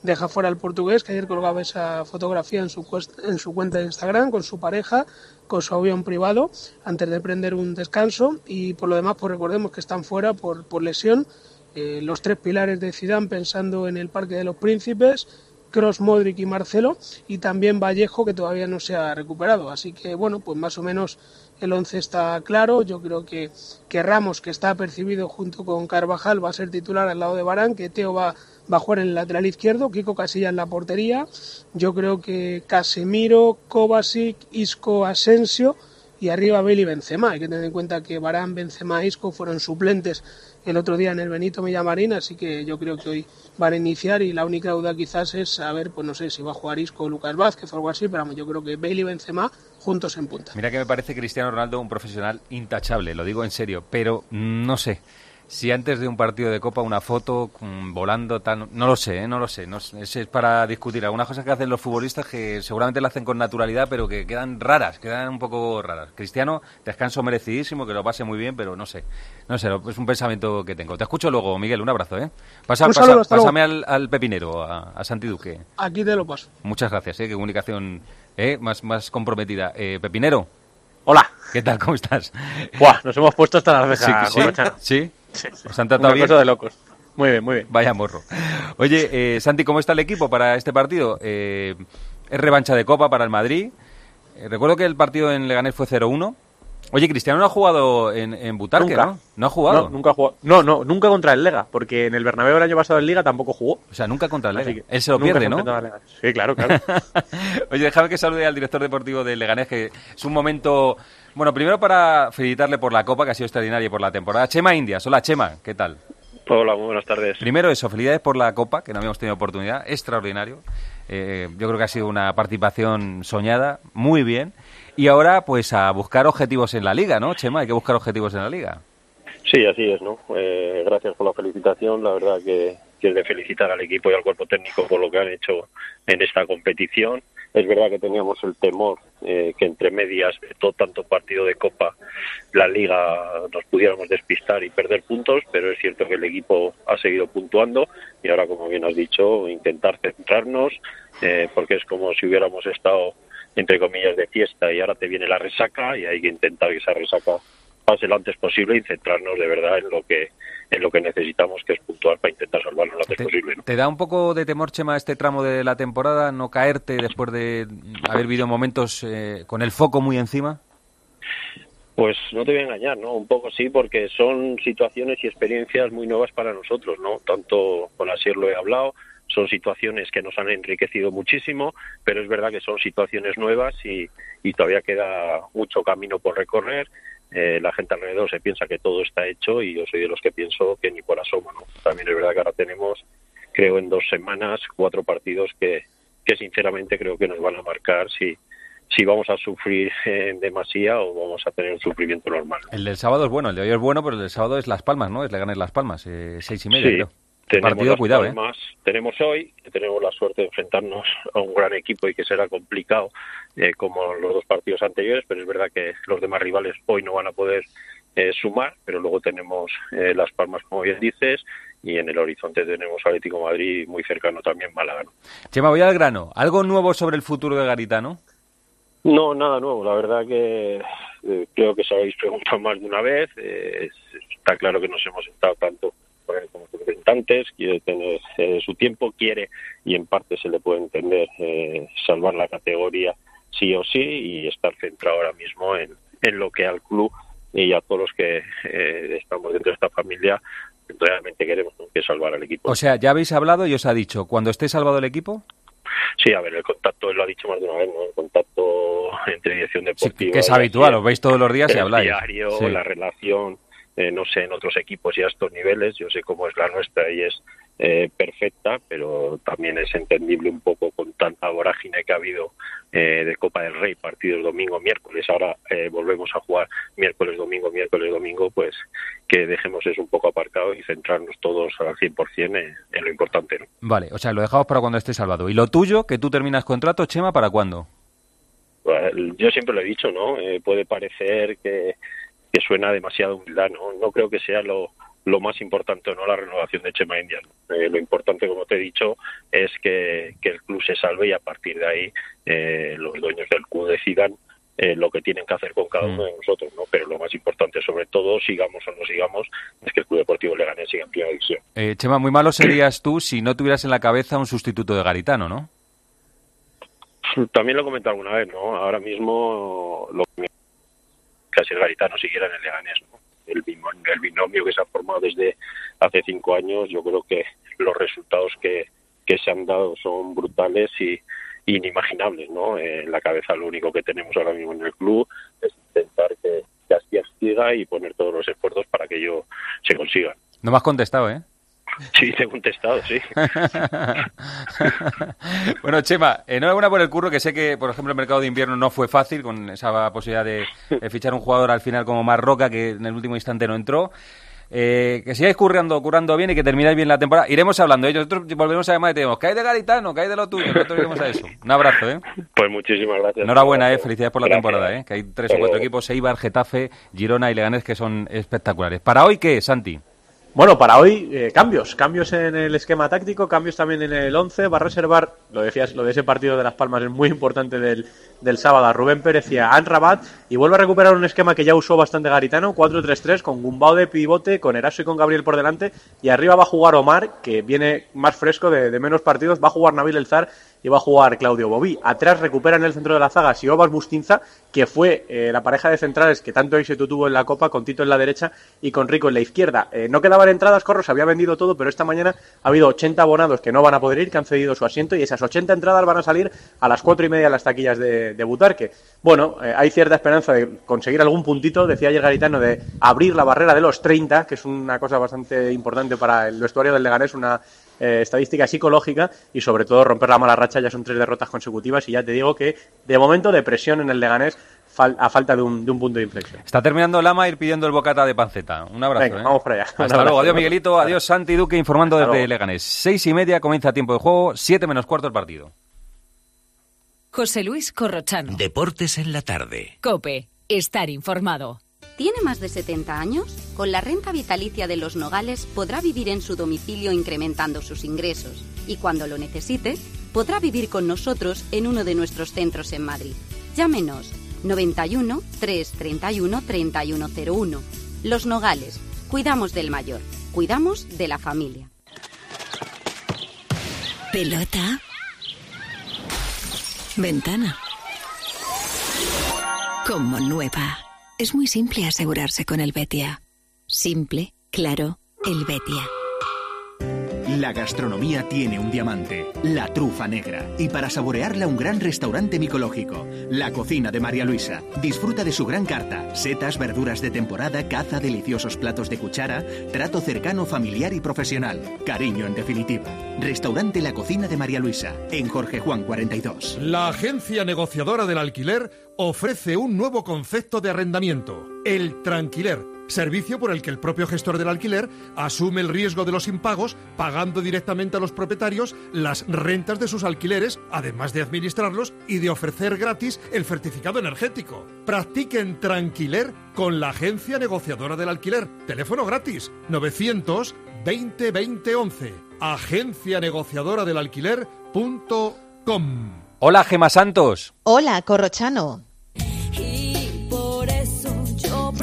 deja fuera al portugués, que ayer colgaba esa fotografía en su, en su cuenta de Instagram con su pareja, con su avión privado, antes de prender un descanso. Y por lo demás, pues recordemos que están fuera por, por lesión eh, los tres pilares de Zidane, pensando en el Parque de los Príncipes: Kroos, Modric y Marcelo, y también Vallejo, que todavía no se ha recuperado. Así que bueno, pues más o menos el once está claro. Yo creo que, que Ramos, que está apercibido junto con Carvajal, va a ser titular al lado de Varane, que Teo va, va a jugar en el lateral izquierdo, Kiko Casillas en la portería. Yo creo que Casemiro, Kovacic, Isco, Asensio, y arriba Bale y Benzema. Hay que tener en cuenta que Varane, Benzema e Isco fueron suplentes el otro día en el Benito Villamarín, así que yo creo que hoy van a iniciar, y la única duda quizás es saber, pues no sé, si va a jugar Isco o Lucas Vázquez o algo así, pero vamos, yo creo que Bale y Benzema juntos en punta. Mira que me parece Cristiano Ronaldo un profesional intachable, lo digo en serio, pero no sé si antes de un partido de Copa una foto um, volando tan... No lo sé, ¿eh? no lo sé, no, es, es para discutir. Algunas cosas que hacen los futbolistas que seguramente lo hacen con naturalidad, pero que quedan raras, quedan un poco raras. Cristiano, descanso merecidísimo, que lo pase muy bien, pero no sé, no sé, es un pensamiento que tengo. Te escucho luego, Miguel, un abrazo, ¿eh? Pasa, un saludo, pasa, pásame al, al Pepinero, a, a Santi Duque. Aquí te lo paso. Muchas gracias, ¿eh? Qué comunicación ¿eh? más, más comprometida. Eh, Pepinero. Hola. ¿Qué tal? ¿Cómo estás? Buah, nos hemos puesto hasta las cejas. Sí, sí, ¿Sí? Sí, sí. ¿Os han tratado Una bien? cosa de locos. Muy bien, muy bien. Vaya morro. Oye, eh, Santi, ¿cómo está el equipo para este partido? Eh, es revancha de Copa para el Madrid. Eh, recuerdo que el partido en Leganés fue cero uno. Oye, Cristiano no ha jugado en, en Butarque, nunca. ¿no? No ha jugado. No, nunca ha jugado. No, no, nunca contra el Lega, porque en el Bernabéu el año pasado en Liga tampoco jugó. O sea, nunca contra el Lega. Que, Él se lo pierde, ¿no? Sí, claro, claro. Oye, déjame que salude al director deportivo del Leganés, que es un momento... Bueno, primero para felicitarle por la Copa, que ha sido extraordinaria, y por la temporada. Chema Indias. Hola, Chema. ¿Qué tal? Hola, muy buenas tardes. Primero eso, felicidades por la Copa, que no habíamos tenido oportunidad. Extraordinario. Eh, yo creo que ha sido una participación soñada. Muy bien. Y ahora, pues, a buscar objetivos en la Liga, ¿no, Chema? Hay que buscar objetivos en la Liga. Sí, así es, ¿no? Eh, gracias por la felicitación. La verdad que, que es de felicitar al equipo y al cuerpo técnico por lo que han hecho en esta competición. Es verdad que teníamos el temor eh, que entre medias de todo tanto partido de Copa, la Liga, nos pudiéramos despistar y perder puntos, pero es cierto que el equipo ha seguido puntuando y ahora, como bien has dicho, intentar centrarnos, eh, porque es como si hubiéramos estado, entre comillas, de fiesta y ahora te viene la resaca y hay que intentar que esa resaca pase lo antes posible y centrarnos de verdad en lo que en lo que necesitamos, que es puntuar para intentar salvarlo lo antes ¿Te, posible, ¿no? ¿Te da un poco de temor, Chema, este tramo de la temporada, no caerte después de haber vivido momentos eh, con el foco muy encima? Pues no te voy a engañar, ¿no? Un poco sí, porque son situaciones y experiencias muy nuevas para nosotros, ¿no? Tanto con Asier lo he hablado, son situaciones que nos han enriquecido muchísimo, pero es verdad que son situaciones nuevas y, y todavía queda mucho camino por recorrer. Eh, la gente alrededor se piensa que todo está hecho y yo soy de los que pienso que ni por asomo, ¿no? También es verdad que ahora tenemos, creo, en dos semanas, cuatro partidos que, que sinceramente creo que nos van a marcar si, si vamos a sufrir en demasía o vamos a tener un sufrimiento normal. El del sábado es bueno, el de hoy es bueno, pero el del sábado es Las Palmas, ¿no? Es Leganés Las Palmas, eh, seis y media, sí. creo. Tenemos partido, Las cuidado, Palmas, ¿eh? Tenemos hoy, que tenemos la suerte de enfrentarnos a un gran equipo y que será complicado eh, como los dos partidos anteriores, pero es verdad que los demás rivales hoy no van a poder eh, sumar, pero luego tenemos eh, Las Palmas, como bien dices, y en el horizonte tenemos Atlético de Madrid, muy cercano también Málaga, ¿no? Chema, voy al grano. ¿Algo nuevo sobre el futuro de Garitano? No, nada nuevo. La verdad que eh, creo que se habéis preguntado más de una vez. Eh, está claro que nos hemos estado tanto con él como representantes, quiere tener eh, su tiempo, quiere, y en parte se le puede entender, eh, salvar la categoría sí o sí y estar centrado ahora mismo en, en lo que al club y a todos los que eh, estamos dentro de esta familia realmente queremos, que salvar al equipo. O sea, ya habéis hablado y os ha dicho, cuando esté salvado el equipo... Sí, a ver, el contacto, él lo ha dicho más de una vez, ¿no? El contacto entre dirección deportiva... Sí, que es habitual, os veis todos los días y habláis. El diario, sí. La relación... Eh, no sé, en otros equipos y a estos niveles, yo sé cómo es la nuestra y es eh, perfecta, pero también es entendible un poco con tanta vorágine que ha habido eh, de Copa del Rey, partidos domingo, miércoles, ahora eh, volvemos a jugar miércoles, domingo, miércoles, domingo, pues que dejemos eso un poco aparcado y centrarnos todos al cien por ciento en, en lo importante, ¿no? Vale, o sea, lo dejamos para cuando esté salvado. ¿Y lo tuyo, que tú terminas contrato, Chema, para cuándo? Bueno, yo siempre lo he dicho, ¿no? Eh, puede parecer que que suena demasiado humildad, ¿no? No creo que sea lo, lo más importante, no la renovación de Chema Indias. Eh, lo importante, como te he dicho, es que, que el club se salve y a partir de ahí eh, los dueños del club decidan eh, lo que tienen que hacer con cada uno de nosotros, ¿no? Pero lo más importante, sobre todo, sigamos o no sigamos, es que el Club Deportivo Leganés siga en primera división. Eh, Chema, muy malo serías tú si no tuvieras en la cabeza un sustituto de Garitano, ¿no? También lo he comentado alguna vez, ¿no? Ahora mismo lo que casi el Garitano siguiera en el Leganés, ¿no? El binomio, el binomio que se ha formado desde hace cinco años, yo creo que los resultados que, que se han dado son brutales y inimaginables, ¿no? Eh, en la cabeza lo único que tenemos ahora mismo en el club es intentar que, que así siga y poner todos los esfuerzos para que ello se consiga. No me has contestado, ¿eh? Sí, te he contestado, sí. Bueno, Chema, enhorabuena por el curro, que sé que, por ejemplo, el mercado de invierno no fue fácil, con esa posibilidad de, de fichar un jugador al final como Marroca, que en el último instante no entró. Eh, que sigáis currando, currando bien y que termináis bien la temporada. Iremos hablando, ¿eh? Nosotros volvemos a llamar y te decimos, cae de Garitano, cae de lo tuyo, nosotros iremos a eso. Un abrazo, ¿eh? Pues muchísimas gracias. Enhorabuena, ¿eh? Felicidades por la Gracias. temporada, ¿eh? Que hay tres o cuatro equipos, Eibar, Getafe, Girona y Leganés, que son espectaculares. ¿Para hoy qué, Santi? Bueno, para hoy, eh, cambios. Cambios en el esquema táctico, cambios también en el once. Va a reservar, lo decías, lo de ese partido de Las Palmas es muy importante del, del sábado, a Rubén Pérez y a Anrabat. Y vuelve a recuperar un esquema que ya usó bastante Garitano, cuatro tres tres, con Gumbao de pivote, con Eraso y con Gabriel por delante. Y arriba va a jugar Omar, que viene más fresco, de, de menos partidos. Va a jugar Nabil Elzar y va a jugar Claudio Bobí. Atrás recupera en el centro de la zaga Siobas Bustinza, que fue eh, la pareja de centrales que tanto éxito tuvo en la Copa, con Tito en la derecha y con Rico en la izquierda. Eh, no quedaban entradas, Corro, se había vendido todo, pero esta mañana ha habido ochenta abonados que no van a poder ir, que han cedido su asiento, y esas ochenta entradas van a salir a las cuatro y media en las taquillas de, de Butarque. Bueno, eh, hay cierta esperanza de conseguir algún puntito, decía ayer Garitano, de abrir la barrera de los treinta, que es una cosa bastante importante para el vestuario del Leganés, una Eh, estadística psicológica, y sobre todo romper la mala racha. Ya son tres derrotas consecutivas y ya te digo que de momento depresión en el Leganés fal- a falta de un, de un punto de inflexión. Está terminando Lama ir pidiendo el bocata de panceta. Un abrazo. Venga, ¿eh? vamos para allá. Hasta Un luego. abrazo. Adiós, Miguelito. Adiós, Santi Duque, informando Hasta desde luego. Leganés. Seis y media comienza tiempo de juego, siete menos cuarto el partido. José Luis Corrochano. Deportes en la tarde. COPE. Estar informado. ¿Tiene más de setenta años? Con la renta vitalicia de Los Nogales podrá vivir en su domicilio incrementando sus ingresos. Y cuando lo necesite, podrá vivir con nosotros en uno de nuestros centros en Madrid. Llámenos noventa y uno, trescientos treinta y uno, treinta y uno cero uno. Los Nogales. Cuidamos del mayor. Cuidamos de la familia. Pelota. Ventana. Como nueva. Es muy simple asegurarse con el Betia. Simple, claro, el Betia. La gastronomía tiene un diamante, la trufa negra. Y para saborearla, un gran restaurante micológico, La Cocina de María Luisa. Disfruta de su gran carta, setas, verduras de temporada, caza, deliciosos platos de cuchara, trato cercano, familiar y profesional. Cariño, en definitiva. Restaurante La Cocina de María Luisa, en Jorge Juan cuarenta y dos. La agencia negociadora del alquiler ofrece un nuevo concepto de arrendamiento, el tranquiler. Servicio por el que el propio gestor del alquiler asume el riesgo de los impagos, pagando directamente a los propietarios las rentas de sus alquileres, además de administrarlos y de ofrecer gratis el certificado energético. Practiquen tranquiler con la agencia negociadora del alquiler. Teléfono gratis novecientos veinte veinte once. agencia negociadora del alquiler punto com. Hola, Gema Santos. Hola, Corrochano. Y por eso yo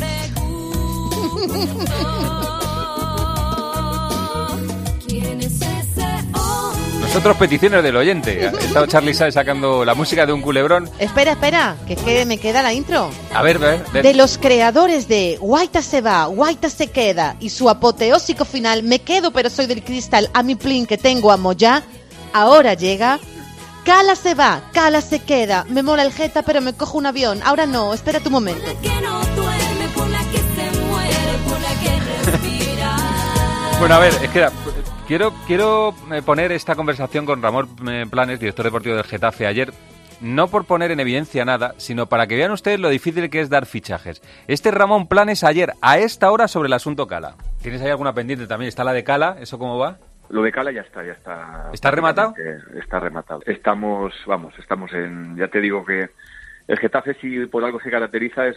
¿quién es ese hombre? Nosotros peticiones del oyente. Ha estado Charly Sáez sacando la música de un culebrón. Espera, espera, que es que me queda la intro. A ver, ver, ver. De los creadores de Guaita se va, Guaita se queda y su apoteósico final, Me quedo pero soy del cristal, a mi plin que tengo a Moyá, ahora llega... Cala se va, Cala se queda, me mola el jeta pero me cojo un avión, ahora no, espera tu momento. Bueno, a ver, es que quiero, quiero poner esta conversación con Ramón Planes, director deportivo del Getafe, ayer, no por poner en evidencia nada, sino para que vean ustedes lo difícil que es dar fichajes. Este Ramón Planes ayer, a esta hora, sobre el asunto Cala. ¿Tienes ahí alguna pendiente también? ¿Está la de Cala? ¿Eso cómo va? Lo de Cala ya está, ya está. ¿Está rematado? Está rematado. Estamos, vamos, estamos en, ya te digo que el Getafe, si por algo se caracteriza, es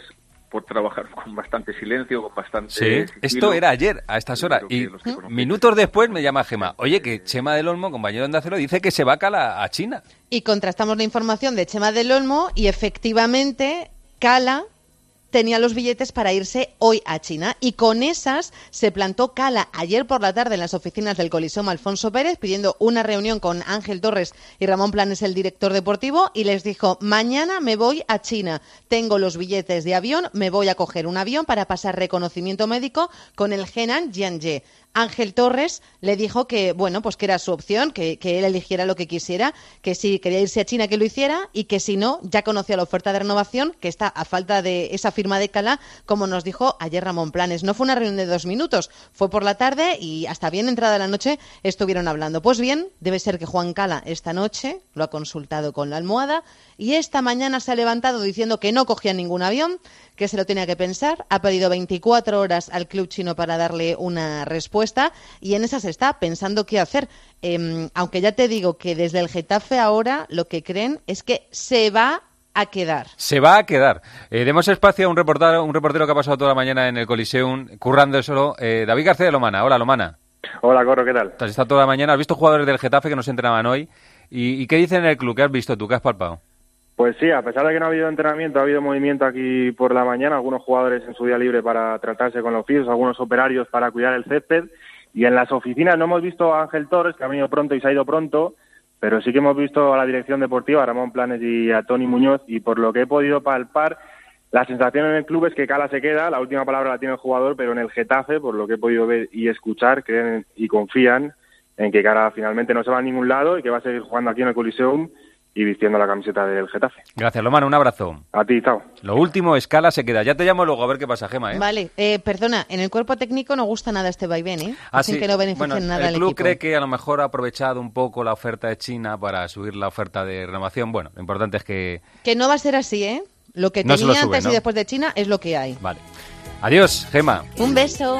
por trabajar con bastante silencio, con bastante... Sí, sigilo. esto era ayer, a estas horas. Y minutos después me llama Gema. Oye, que Chema del Olmo, compañero de Onda Cero, dice que se va a Cala a China. Y contrastamos la información de Chema del Olmo y efectivamente Cala tenía los billetes para irse hoy a China y con esas se plantó Cala ayer por la tarde en las oficinas del Coliseum Alfonso Pérez pidiendo una reunión con Ángel Torres y Ramón Planes, el director deportivo, y les dijo: mañana me voy a China, tengo los billetes de avión, me voy a coger un avión para pasar reconocimiento médico con el Henan Jianje. Ángel Torres le dijo que, bueno, pues que era su opción, que, que él eligiera lo que quisiera, que si quería irse a China que lo hiciera y que si no, ya conocía la oferta de renovación, que está a falta de esa firma de Cala, como nos dijo ayer Ramón Planes. No fue una reunión de dos minutos, fue por la tarde y hasta bien entrada la noche estuvieron hablando. Pues bien, debe ser que Juan Cala esta noche lo ha consultado con la almohada y esta mañana se ha levantado diciendo que no cogía ningún avión, que se lo tenía que pensar, ha pedido veinticuatro horas al club chino para darle una respuesta y en esas está pensando qué hacer. Eh, aunque ya te digo que desde el Getafe ahora lo que creen es que se va a quedar. Se va a quedar. Eh, demos espacio a un reportero, un reportero que ha pasado toda la mañana en el Coliseum currando solo, eh, David García de Lomana. Hola, Lomana. Hola, Corro, ¿qué tal? Has estado toda la mañana, has visto jugadores del Getafe que no se entrenaban hoy. ¿Y, y qué dicen en el club? ¿Qué has visto tú? ¿Qué has palpado? Pues sí, a pesar de que no ha habido entrenamiento, ha habido movimiento aquí por la mañana, algunos jugadores en su día libre para tratarse con los pies, algunos operarios para cuidar el césped, y en las oficinas no hemos visto a Ángel Torres, que ha venido pronto y se ha ido pronto, pero sí que hemos visto a la dirección deportiva, a Ramón Planes y a Toni Muñoz, y por lo que he podido palpar, la sensación en el club es que Cala se queda, la última palabra la tiene el jugador, pero en el Getafe, por lo que he podido ver y escuchar, creen y confían en que Cala finalmente no se va a ningún lado y que va a seguir jugando aquí en el Coliseum y vistiendo la camiseta del Getafe. Gracias, Lomana, un abrazo. A ti, chao. Lo último es Cala se queda. Ya te llamo luego a ver qué pasa, Gema, ¿eh? Vale, eh, perdona, en el cuerpo técnico no gusta nada este vaivén, ¿eh? Ah, Dicen sí. que no benefician Bueno, nada al el club equipo. cree que a lo mejor ha aprovechado un poco la oferta de China para subir la oferta de renovación. Bueno, lo importante es que... Que no va a ser así, ¿eh? Lo que No se lo tenía sube, antes ¿no? y después de China es lo que hay. Vale. Adiós, Gema. Un beso.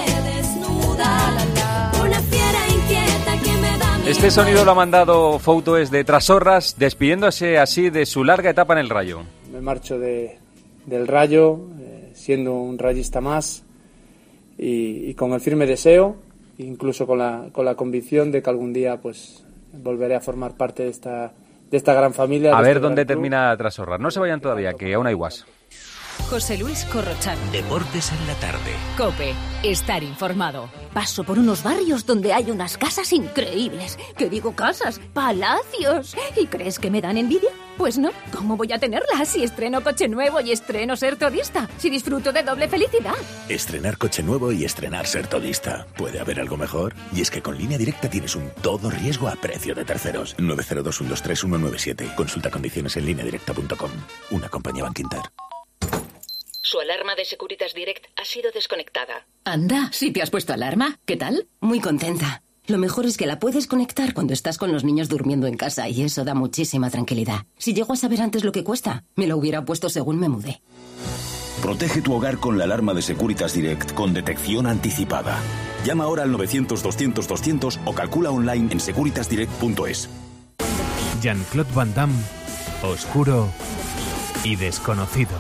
Este sonido lo ha mandado Foutoes de Trasorras, despidiéndose así de su larga etapa en el Rayo. Me marcho de, del Rayo, eh, siendo un rayista más y, y con el firme deseo, incluso con la, con la convicción de que algún día pues volveré a formar parte de esta, de esta gran familia. A de ver este dónde gran club. termina Trasorras. No se vayan todavía, que aún hay guas. José Luis Corrochano. Deportes en la tarde. COPE. Estar informado. Paso por unos barrios donde hay unas casas increíbles. ¿Qué digo casas? ¡Palacios! ¿Y crees que me dan envidia? Pues no. ¿Cómo voy a tenerlas si estreno coche nuevo y estreno ser todista? Si disfruto de doble felicidad. Estrenar coche nuevo y estrenar ser todista. ¿Puede haber algo mejor? Y es que con Línea Directa tienes un todo riesgo a precio de terceros. nueve cero dos uno dos tres uno nueve siete. Consulta condiciones en línea directa punto com. Una compañía Bankinter. Su alarma de Securitas Direct ha sido desconectada. Anda, ¿sí te has puesto alarma? ¿Qué tal? Muy contenta. Lo mejor es que la puedes conectar cuando estás con los niños durmiendo en casa y eso da muchísima tranquilidad. Si llego a saber antes lo que cuesta, me lo hubiera puesto según me mudé. Protege tu hogar con la alarma de Securitas Direct con detección anticipada. Llama ahora al novecientos doscientos doscientos o calcula online en securitas direct punto es. Jean-Claude Van Damme, oscuro y desconocido.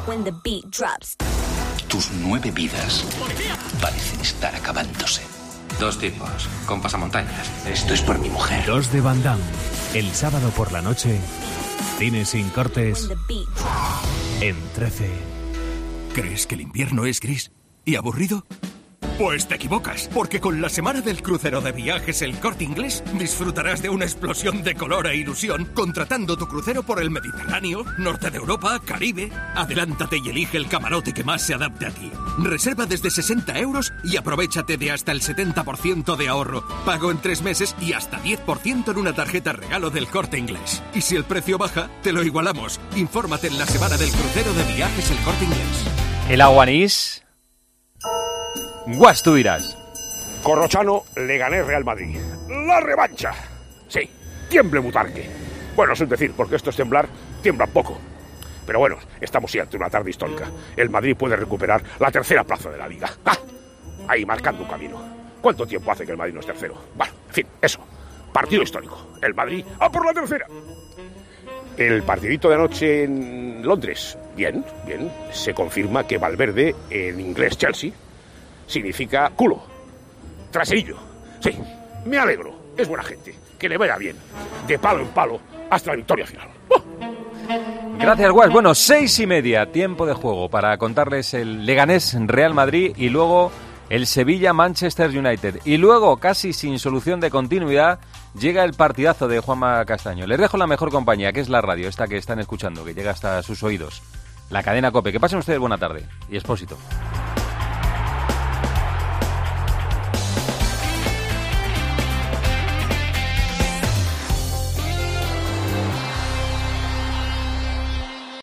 Tus nueve vidas parecen estar acabándose. Dos tipos, con pasamontañas. Esto es por mi mujer. Dos de Van Damme, el sábado por la noche, cine sin cortes, en trece. ¿Crees que el invierno es gris y aburrido? Pues te equivocas, porque con la semana del crucero de viajes El Corte Inglés disfrutarás de una explosión de color e ilusión contratando tu crucero por el Mediterráneo, norte de Europa, Caribe. Adelántate y elige el camarote que más se adapte a ti. Reserva desde sesenta euros y aprovechate de hasta el setenta por ciento de ahorro. Pago en tres meses y hasta diez por ciento en una tarjeta regalo del Corte Inglés. Y si el precio baja, te lo igualamos. Infórmate en la semana del crucero de viajes El Corte Inglés. El aguanís... Guas, tú dirás. Corrochano, le gané Real Madrid. ¡La revancha! Sí, tiemble Butarque. Bueno, es un decir, porque esto es temblar, tiembla poco. Pero bueno, estamos sí ante una tarde histórica. El Madrid puede recuperar la tercera plaza de la Liga. ¡Ah! Ahí marcando un camino. ¿Cuánto tiempo hace que el Madrid no es tercero? Bueno, en fin, eso. Partido histórico. El Madrid ¡a por la tercera! El partidito de anoche en Londres, bien, bien. Se confirma que Valverde, en inglés Chelsea, significa culo, traserillo. Sí, me alegro, es buena gente, que le vaya bien, de palo en palo, hasta la victoria final. ¡Oh! Gracias, Guas. Bueno, seis y media, tiempo de juego para contarles el Leganés Real Madrid y luego el Sevilla Manchester United. Y luego, casi sin solución de continuidad, llega el partidazo de Juanma Castaño. Les dejo la mejor compañía, que es la radio, esta que están escuchando, que llega hasta sus oídos. La cadena COPE. Que pasen ustedes buena tarde. Y Expósito.